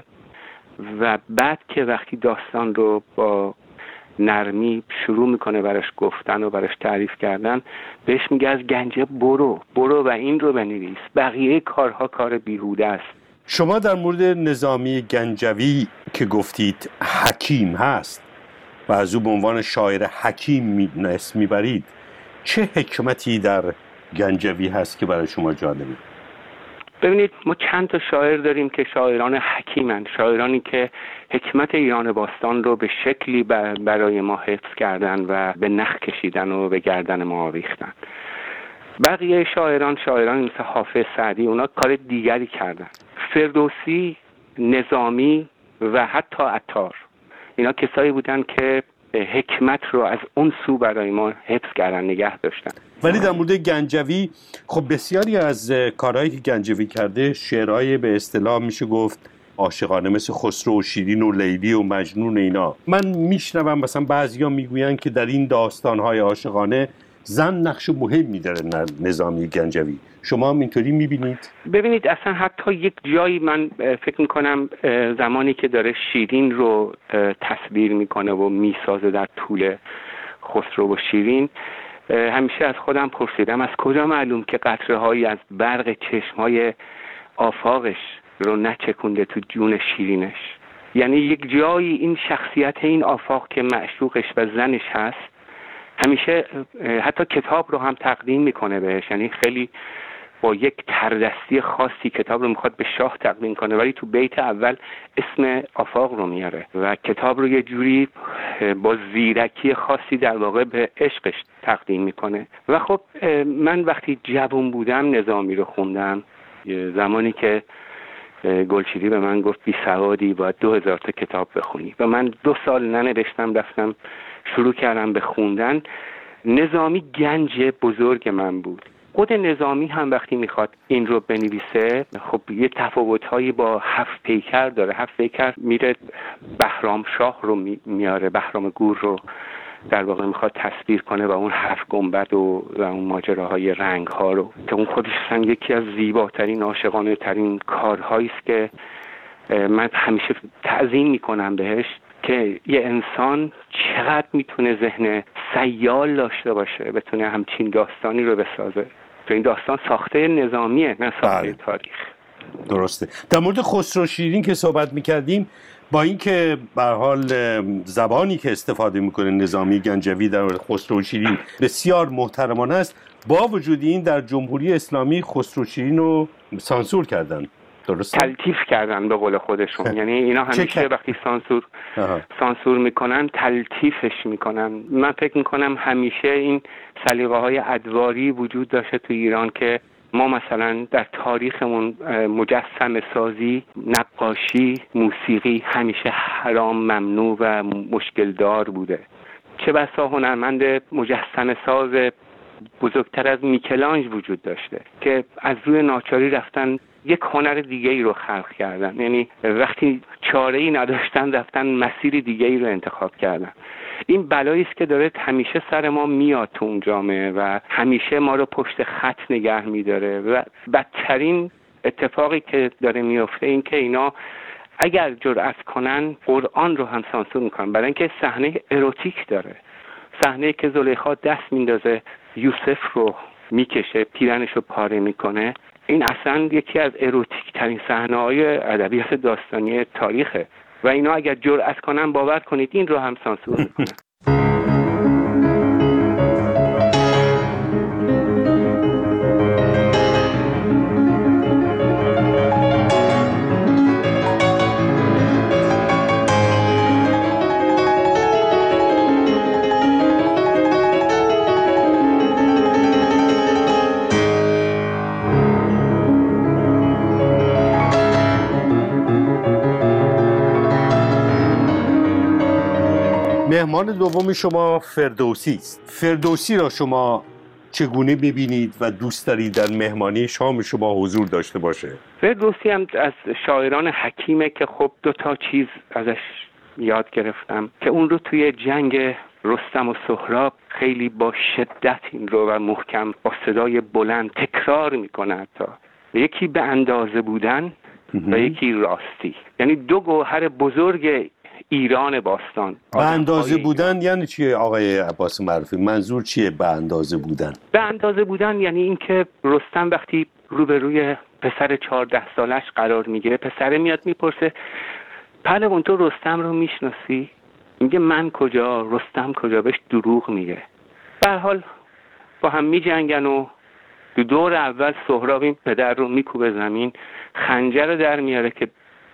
و بعد که وقتی داستان رو با نرمی شروع میکنه براش گفتن و براش تعریف کردن، بهش میگه از گنجه برو و این رو بنویس، بقیه کارها کار بیهوده است. شما در مورد نظامی گنجوی که گفتید حکیم هست و از او به عنوان شاعر حکیم اسم میبرید، چه حکمتی در گنجوی هست که برای شما جالبه؟ ببینید ما چند تا شاعر داریم که شاعران حکیمن، شاعرانی که حکمت ایران باستان رو به شکلی برای ما حفظ کردن و به نخ کشیدن و به گردن ما آویختن. بقیه شاعران مثل حافظ، سعدی، اونا کار دیگری کردن. فردوسی، نظامی و حتی عطار، اینا کسایی بودن که حکمت رو از اون سو برای ما حفظ کردن، نگه داشتن. ولی در مورد گنجوی خب بسیاری از کارهایی که گنجوی کرده شعرهای به اصطلاح میشه گفت عاشقانه، مثل خسرو و شیرین و لیلی و مجنون. اینا من میشنوم مثلا بعضیا میگوین که در این داستانهای عاشقانه زن نقش مهمی داره نظامی گنجوی. شما هم اینطوری میبینید؟ ببینید اصلا حتی یک جایی من فکر میکنم زمانی که داره شیرین رو تصویر میکنه و میسازه در طول خسرو و شیرین، همیشه از خودم پرسیدم از کجا معلوم که قطره هایی از برق چشم های آفاقش رو نچکونده تو جون شیرینش. یعنی یک جایی این شخصیت این آفاق که معشوقش و زنش هست همیشه حتی کتاب رو هم تقدیم میکنه بهش، یعنی خیلی با یک تردستی خاصی کتاب رو میخواد به شاه تقدیم کنه، ولی تو بیت اول اسم آفاق رو میاره و کتاب رو یه جوری با زیرکی خاصی در واقع به عشقش تقدیم میکنه. و خب من وقتی جوان بودم نظامی رو خوندم، زمانی که گلچیری به من گفت بی سوادی باید 2000 تا کتاب بخونی و من 2 سال ننوشتم، رفتم شروع کردم به خوندن. نظامی گنج بزرگ من بود. خود نظامی هم وقتی میخواد این رو بنویسه خب یه تفاوت‌هایی با 7 پیکر داره. 7 پیکر میره بهرام شاه رو میاره، بهرام گور رو در واقع میخواد تصویر کنه و اون 7 گنبد و اون ماجراهای رنگ ها رو که اون خودش یکی از زیباترین عاشقانه ترین کارهایی است که من همیشه تعظیم میکنم بهش، که یه انسان چقدر میتونه ذهن سیال داشته باشه بتونه همچین داستانی رو بسازه. تو این داستان ساخته نظامیه نه ساخته تاریخ. درسته. در مورد خسرو شیرین که صحبت میکردیم، با اینکه به هر حال زبانی که استفاده میکنه نظامی گنجوی در مورد خسرو شیرین بسیار محترمانه است، با وجود این در جمهوری اسلامی خسرو شیرین رو سانسور کردن. درسته؟ تلطیف کردن به قول خودشون. یعنی اینا همیشه وقتی سانسور میکنن تلطیفش میکنن. من فکر میکنم همیشه این سلیقه های ادواری وجود داشته تو ایران که ما مثلا در تاریخمون مجسمه سازی، نقاشی، موسیقی همیشه حرام، ممنوع و مشکل دار بوده. چه بسا هنرمند مجسمه ساز بزرگتر از میکلانج وجود داشته که از روی ناچاری رفتن یک هنر دیگه ای رو خلق کردن. یعنی وقتی چاره ای نداشتن رفتن مسیر دیگه ای رو انتخاب کردن. این بلایی است که داره همیشه سر ما میاد تو اون جامعه و همیشه ما رو پشت خط نگه میداره و بدترین اتفاقی که داره میفته این که اینا اگر جرأت کنن قرآن رو هم سانسور میکنن، برای اینکه صحنه اروتیک داره، صحنه که زلیخا دست میندازه یوسف رو میکشه، پیرنش رو پاره میکنه. این اصلا یکی از اروتیک ترین صحنه های ادبیات داستانی تاریخه و اینا اگر جرأت کنن باور کنید این رو هم سانسور میکنن. مهمان دوم شما فردوسی است. فردوسی را شما چگونه ببینید و دوست دارید در مهمانی شام شما حضور داشته باشه؟ فردوسی هم از شاعران حکیمه که خب 2 چیز ازش یاد گرفتم که اون رو توی جنگ رستم و سهراب خیلی با شدت این رو و محکم با صدای بلند تکرار میکنه حتی. یکی به اندازه بودن و یکی راستی، یعنی 2 گوهر بزرگ ایران باستان. به اندازه بودن یعنی چیه آقای عباس معروفی؟ منظور چیه به اندازه بودن؟ به اندازه بودن یعنی اینکه رستم وقتی روبروی پسر 14 سالش قرار میگیره، پسر میاد میپرسه پهلوان تو رستم رو میشناسی؟ میگه من کجا، رستم کجا، بهش دروغ میگه. به هر حال با هم میجنگن و دور اول سهراب این پدر رو میکوبه زمین، خنجر رو در میاره که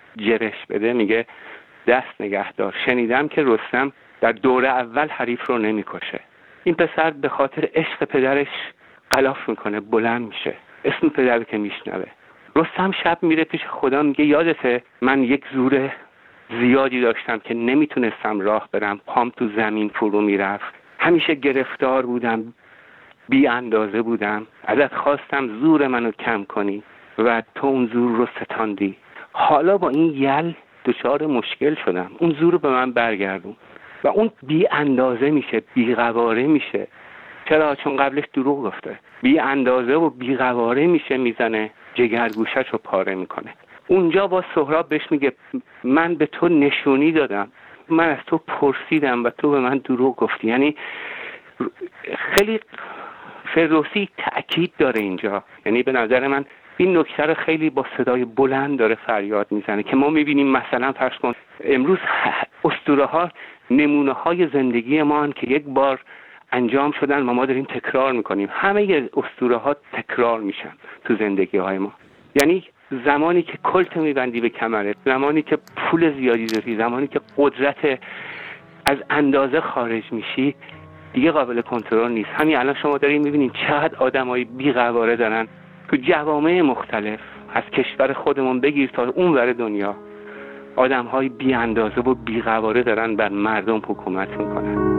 جرش بده، میگه دست نگه دار، شنیدم که رستم در دور اول حریف رو نمیکشه. این پسر به خاطر عشق پدرش غلاف میکنه، بلند میشه، اسم پدر رو که میشنوه. رستم شب میره پیش خدا، میگه یادته من یک زور زیادی داشتم که نمیتونستم راه برم، پام تو زمین فرو میرفت، همیشه گرفتار بودم، بی اندازه بودم، ازت خواستم زور منو کم کنی و تو اون زور رو ستاندی. حالا با این یل دچار مشکل شدم، اون زور رو به من برگردون. و اون بی اندازه میشه، بی قواره میشه. چرا؟ چون قبلش دروغ گفته. بی اندازه و بی قواره میشه، میزنه جگرگوشش رو پاره میکنه. اونجا با سهراب بهش میگه من به تو نشونی دادم، من از تو پرسیدم و تو به من دروغ گفتی. یعنی خیلی فردوسی تأکید داره اینجا. یعنی به نظر من این نکته رو خیلی با صدای بلند داره فریاد میزنه که ما میبینیم مثلا فرض کن امروز اسطوره ها نمونه های زندگی ما هن که یک بار انجام شدن و ما داریم تکرار میکنیم. همه اسطوره ها تکرار میشن تو زندگی های ما. یعنی زمانی که کلت میبندی به کمرت، زمانی که پول زیادی داری، زمانی که قدرت از اندازه خارج میشی، دیگه قابل کنترل نیست. همین الان شما دارین میبینین چقدر آدمای بی‌قواره دارن تو جوامع مختلف، از کشور خودمون بگیر تا اون ور دنیا، آدم‌های بی اندازه و بی قواره دارن بر مردم حکومت میکنن.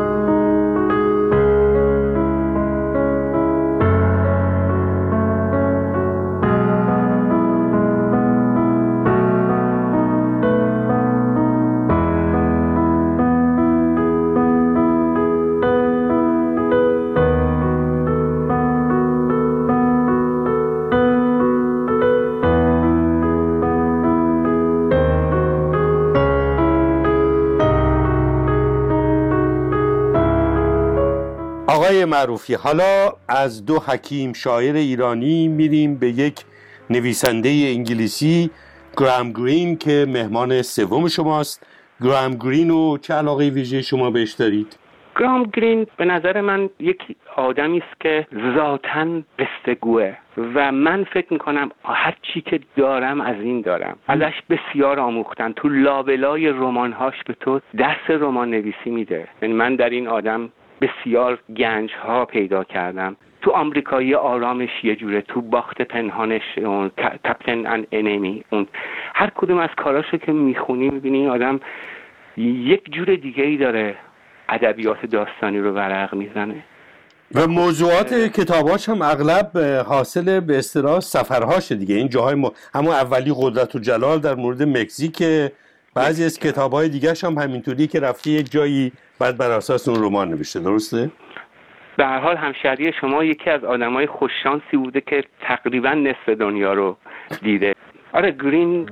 آقای معروفی، حالا از 2 حکیم شاعر ایرانی میریم به یک نویسنده انگلیسی، گرام گرین، که مهمان سوم شماست. گرام گرین رو چه علاقه ویژه شما بهش دارید؟ گرام گرین به نظر من یک آدمی است که ذاتاً قصه‌گوه و من فکر میکنم هر چی که دارم از این دارم. ازش بسیار آموختن. تو لابلای رمان‌هاش به تو درس رمان نویسی میده. یعنی من در این آدم بسیار گنج ها پیدا کردم. تو آمریکایی آرامش یه جوره، تو باخت پنهانش، اون کپتن ان انمی، اون هر کدوم از کاراشو که میخونی میبینی این آدم یک جور دیگه ای داره ادبیات داستانی رو ورق میزنه. و موضوعات کتاباش هم اغلب حاصل به اصطلاح سفرهاشه دیگه. این جاهای همون اولی قدرت و جلال در مورد مکزیک، بعضی از کتاب‌های دیگه‌ش هم همینطوری که رفته یک جایی بعد بر اساس اون رمان نوشته. درسته؟ به هر حال همشهری شما یکی از آدمای خوششانسی بوده که تقریبا نصف دنیا رو دیده. آره، گرین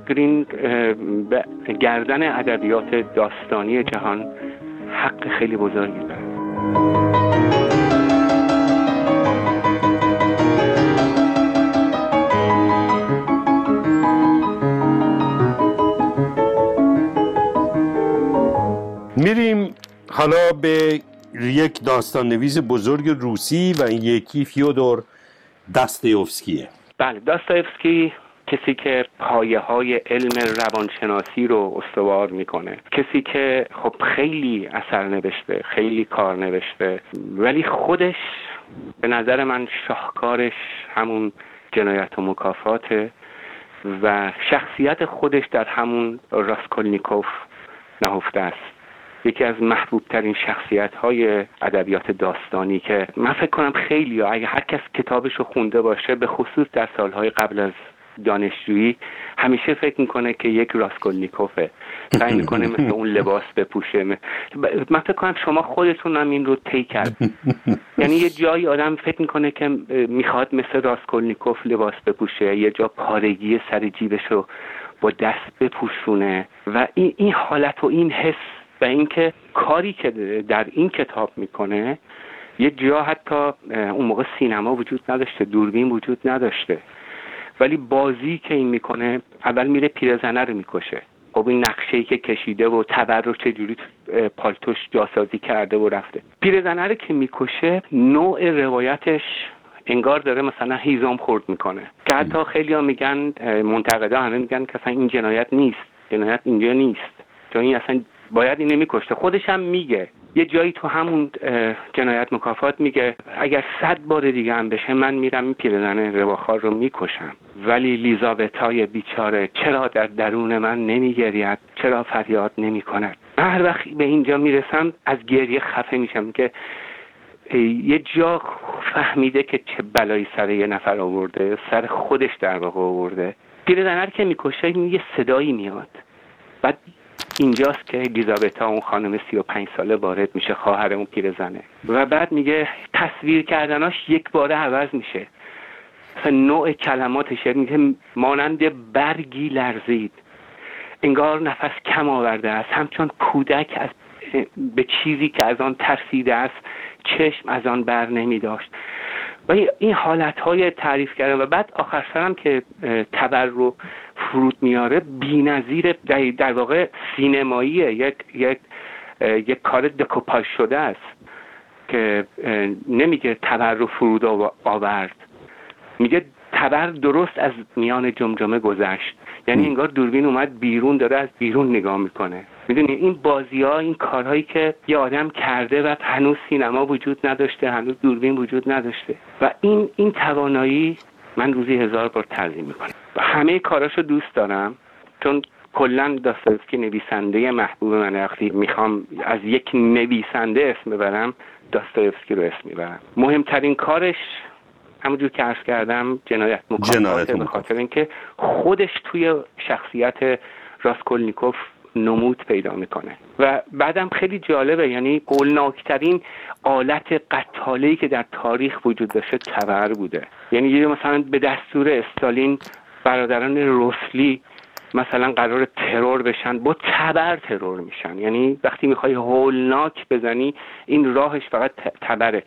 گردن ادبیات داستانی جهان حق خیلی بزرگی داره. میریم حالا به یک داستان نویس بزرگ روسی و این یکی فیودور داستایوفسکیه. بله، داستایوفسکی کسی که پایه‌های علم روانشناسی رو استوار میکنه، کسی که خب خیلی اثر نوشته، خیلی کار نوشته، ولی خودش به نظر من شاهکارش همون جنایت و مکافاته و شخصیت خودش در همون راسکولنیکوف نهفته است. یکی از محبوب ترین شخصیت های ادبیات داستانی که من فکر کنم خیلی اگه هر کس کتابش رو خونده باشه، به خصوص در سالهای قبل از دانشجویی، همیشه فکر میکنه که یک راسکولنیکوفه، سعی میکنه مثل اون لباس بپوشه. من فکر کنم شما خودتون هم این رو طی کرد. یعنی یه جایی آدم فکر میکنه که میخواد مثل راسکولنیکوف لباس بپوشه، یه جا پارگی سر جیبش رو با دست بپوشونه و این حالت و این حس و اینکه کاری که در این کتاب میکنه، یه جا حتی اون موقع سینما وجود نداشته، دوربین وجود نداشته، ولی بازی که این میکنه، اول میره پیرزنه رو میکشه. خب این نقشه‌ای که کشیده و تبر رو چجوری پالتوش جاسازی کرده و رفته. پیرزنه رو که میکشه، نوع روایتش انگار داره مثلا هیزم خورد میکنه که حتی خیلی ها میگن، منتقدا همه میگن که اصلا این جنایت نیست، جنایت اینجا نیست، چون این اصلا باید اینو میکشته. خودش هم میگه یه جایی تو همون جنایت مکافات میگه اگر 100 بار دیگه هم بشه من میرم این پیرزن رواخوار رو میکشم، ولی لیزابتای بیچاره چرا در درون من نمیگرید، چرا فریاد نمیکند. هر وقت به اینجا میرسم از گریه خفه میشم که یه جا فهمیده که چه بلایی سر یه نفر آورده، سر خودش در واقع آورده. پیرزن که میکشه یه صدایی میاد، بعد اینجاست که الیزابتا اون خانم 35 ساله وارد میشه، خواهر اون پیرزنه، و بعد میگه تصویر کردناش یک باره عوض میشه. نوع کلماتش میگه مانند برگی لرزید، انگار نفس کم آورده است، همچون کودک از به چیزی که از آن ترسیده است چشم از آن بر نمی داشت. و این حالتهای تعریف کردن و بعد آخر سرم که تبر رو فرود میاره، بی‌نظیر، در واقع سینماییه، یک کار دکوپاژ شده است که نمیگه تبر رو فرود آورد، میگه تبر درست از میان جمجمه گذشت. یعنی انگار دوربین اومد بیرون، داره از بیرون نگاه میکنه. میدونی این بازی‌ها، این کارهایی که یه آدم کرده و هنوز سینما وجود نداشته، هنوز دوربین وجود نداشته، و این توانایی من روزی 1000 بار تعظیم میکنم و همه کاراشو دوست دارم، چون کلا داستایوفسکی نویسنده محبوب منه. وقتی میخوام از یک نویسنده اسم ببرم، داستایوفسکی رو اسم میبرم. مهمترین کارش همونجور که عرض کردم جنایت مکافات، به خاطر اینکه خودش توی شخصیت راسکولنیکوف نمود پیدا میکنه و بعدم خیلی جالبه، یعنی هولناکترین آلت قتاله‌ای که در تاریخ وجود داشته تبر بوده. یعنی مثلا به دستور استالین برادران روسلی مثلا قرار ترور بشن، با تبر ترور میشن. یعنی وقتی میخوای هولناک بزنی، این راهش فقط تبره.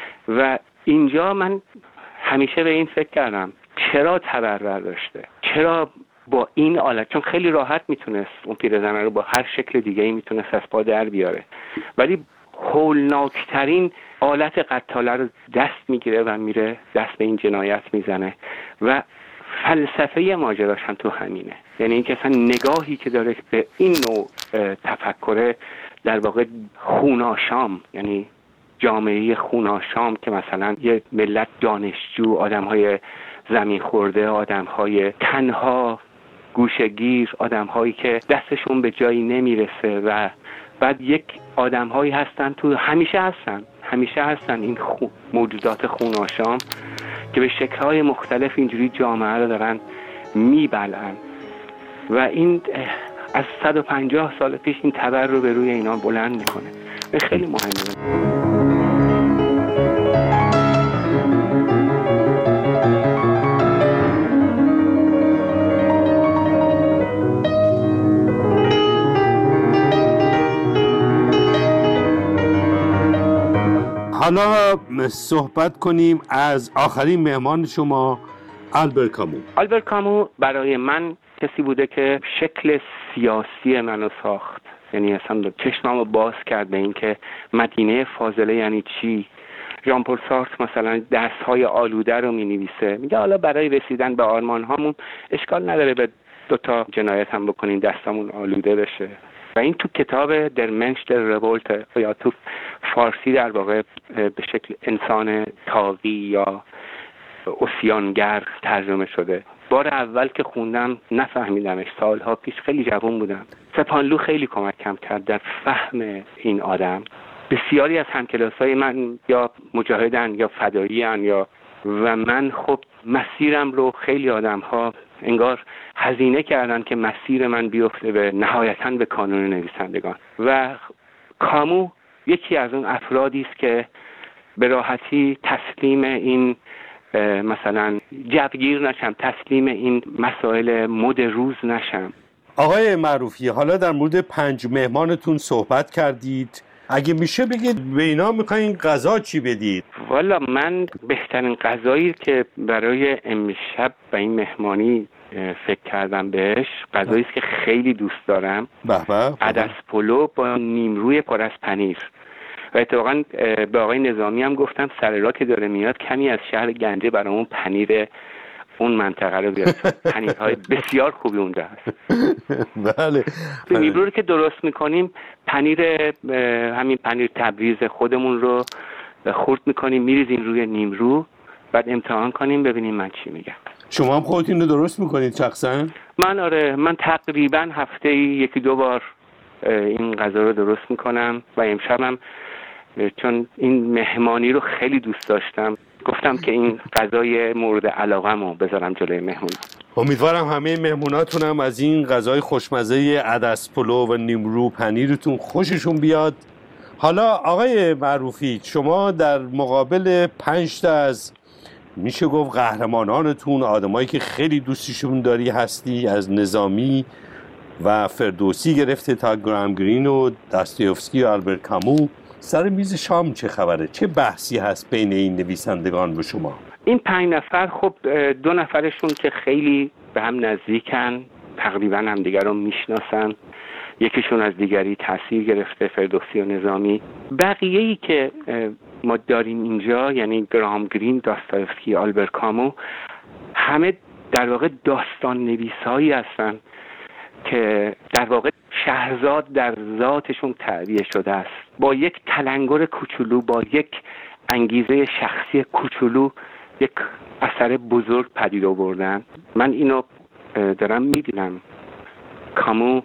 و اینجا من همیشه به این فکر کردم چرا تبر برداشته، چرا با این آلت، چون خیلی راحت میتونست اون پیرزنه رو با هر شکل دیگه‌ای میتونست از پا در بیاره، ولی هولناکترین آلت قتاله رو دست میگیره و میره دست به این جنایت میزنه. و فلسفه ماجراش هم تو همینه، یعنی این که اصلا نگاهی که داره به این نوع تفکر، در واقع خوناشام، یعنی جامعه خوناشام که مثلا یه ملت دانشجو، آدم‌های زمین خورده، آدم‌های تنها گوشه‌گیر، آدم‌هایی که دستشون به جایی نمیرسه، و بعد یک آدم‌هایی هستن تو، همیشه هستن این موجودات خوناشام که به شکل‌های مختلف اینجوری جامعه رو دارن میبلعن، و این از 150 سال پیش این تبر رو به روی اینا بلند میکنه. خیلی مهمه. حالا صحبت کنیم از آخرین مهمان شما، آلبر کامو. آلبر کامو برای من کسی بوده که شکل سیاسی منو ساخت. یعنی اصلا چشممو باز کرد به این که مدینه فاضله یعنی چی. ژان پل سارتر مثلا دست‌های آلوده رو می‌نویسه، میگه حالا برای رسیدن به آرمان‌هامون اشکال نداره به 2 جنایت هم بکنین دستمون آلوده بشه. و این تو کتاب در منش در رولت یا تو فارسی در واقع به شکل انسان تاقی یا اوسیانگر ترجمه شده. بار اول که خوندم نفهمیدمش، سالها پیش خیلی جوان بودم. سپانلو خیلی کمکم کرد در فهم این آدم. بسیاری از همکلاسای من یا مجاهدن یا فدایی‌ان یا و من خب مسیرم رو خیلی آدم‌ها انگار هزینه کردن که مسیر من بیفته به نهایتاً به کانون نویسندگان. و کامو یکی از اون افرادی است که به راحتی تسلیم این مثلا جوگیر نشم، تسلیم این مسائل مد روز نشم. آقای معروفی، حالا در مورد 5 مهمانتون صحبت کردید، اگه میشه بگید به اینا میخواین غذا چی بدید؟ والا من بهترین غذایی که برای امشب و این مهمانی فکر کردم بهش، غذایی است که خیلی دوست دارم. عدس پلو با نیمروی پر از پنیر. و اتفاقا به آقای نظامی هم گفتم سر راه که داره میاد کمی از شهر گنجه برامون پنیر اون منطقه رو بیاد. پنیرهای بسیار خوبی اونجا هست. بله. نیمرو رو که درست میکنیم همین پنیر تبریز خودمون رو خرد میکنیم، میریزیم روی نیمرو، بعد امتحان کنیم ببینیم من چی میگم. شما هم خودتون رو درست میکنید شخصا؟ من تقریبا هفته‌ای 1-2 بار این غذا رو درست میکنم و امشبم چون این مهمانی رو خیلی دوست داشتم گفتم که این غذای مورد علاقه‌مو بذارم جلوی مهمون. امیدوارم همه مهموناتون هم از این غذای خوشمزه عدس پلو و نیمرو پنیرتون خوششون بیاد. حالا آقای معروفی، شما در مقابل 5 تا از میشه گفت قهرمانانتون، آدمایی که خیلی دوستیشون داری هستی، از نظامی و فردوسی گرفته تا گرام گرین و داستایوفسکی و آلبر کامو، سر میز شام چه خبره؟ چه بحثی هست بین این نویسندگان و شما؟ این 5 نفر خب 2 نفرشون که خیلی به هم نزدیکن، تقریبا هم دیگر رو میشناسن، یکیشون از دیگری تاثیر گرفته، فردوسی و نظامی. بقیه‌ای که ما داریم اینجا یعنی گرام گرین، داستایوفسکی، آلبر کامو، همه در واقع داستان نویسایی هستن که در واقع شهرزاد در ذاتشون تعبیه شده است. با یک تلنگر کوچولو، با یک انگیزه شخصی کوچولو یک اثر بزرگ پدید آوردن. من اینو دارم میبینم. کامو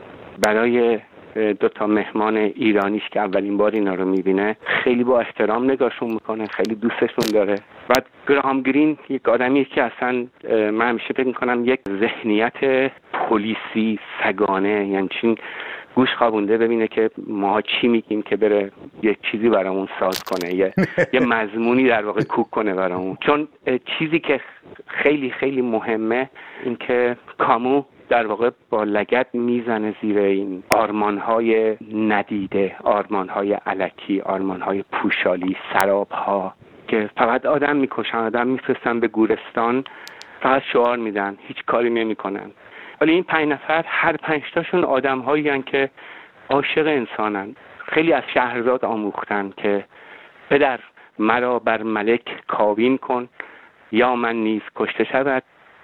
برای 2 مهمان ایرانیش که اولین بار اینا رو میبینه خیلی با احترام نگاهشون میکنه، خیلی دوستشون داره. بعد گرام گرین یک آدمیه که اصلا من همیشه فکر میکنم یک ذهنیت پلیسی سگانه، یعنی چین گوش خوابونده ببینه که ما چی میگیم که بره یه چیزی برامون ساز کنه، یه مضمونی در واقع کوک کنه برامون. چون چیزی که خیلی خیلی مهمه این که کامو در واقع با لگد میزنه زیر این آرمانهای ندیده، آرمانهای الکی، آرمانهای پوشالی، سرابها که فقط آدم میکشن، آدم میفرستن به گورستان، فقط شعار میدن، هیچ کاری نمیکنن. ولی این 5 نفر هر 5 تاشون آدم‌هایی هستند که عاشق انسانن. خیلی از شهرزاد آموختن که پدر مرا بر ملک کاوین کن، یا من نیز کشته شود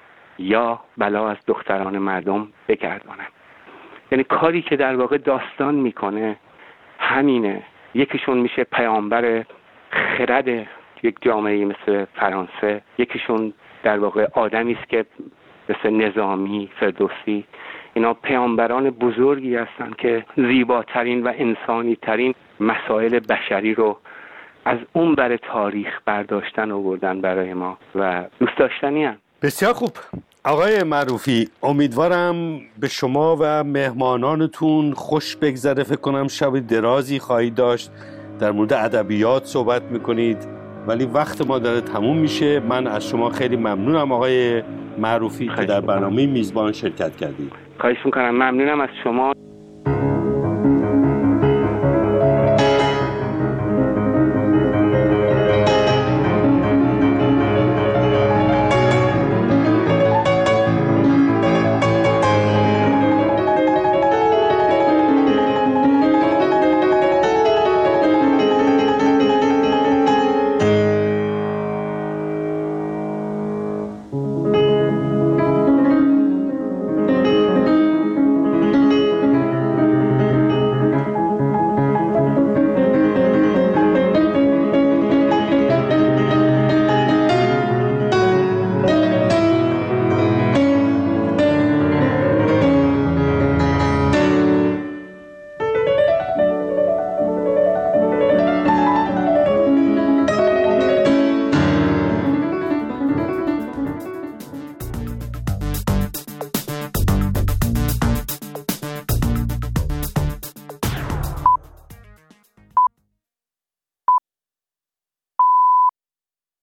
یا بلا از دختران مردم بگردانم. یعنی کاری که در واقع داستان میکنه همینه. یکیشون میشه پیامبر خرد یک جامعه مثل فرانسه، یکیشون در واقع آدمی است که مثل نظامی، فردوسی، اینا پیامبران بزرگی هستن که زیباترین و انسانی ترین مسائل بشری رو از اون بر تاریخ برداشتن آوردن برای ما و دوست داشتنی هم. بسیار خوب آقای معروفی، امیدوارم به شما و مهمانانتون خوش بگذره. فکر کنم شب درازی خواهید داشت، در مورد ادبیات صحبت میکنید، ولی وقت ما داره تموم میشه. من از شما خیلی ممنونم آقای معروفی که در برنامه میزبان شرکت کردید. خواهش میکنم. ممنونم از شما.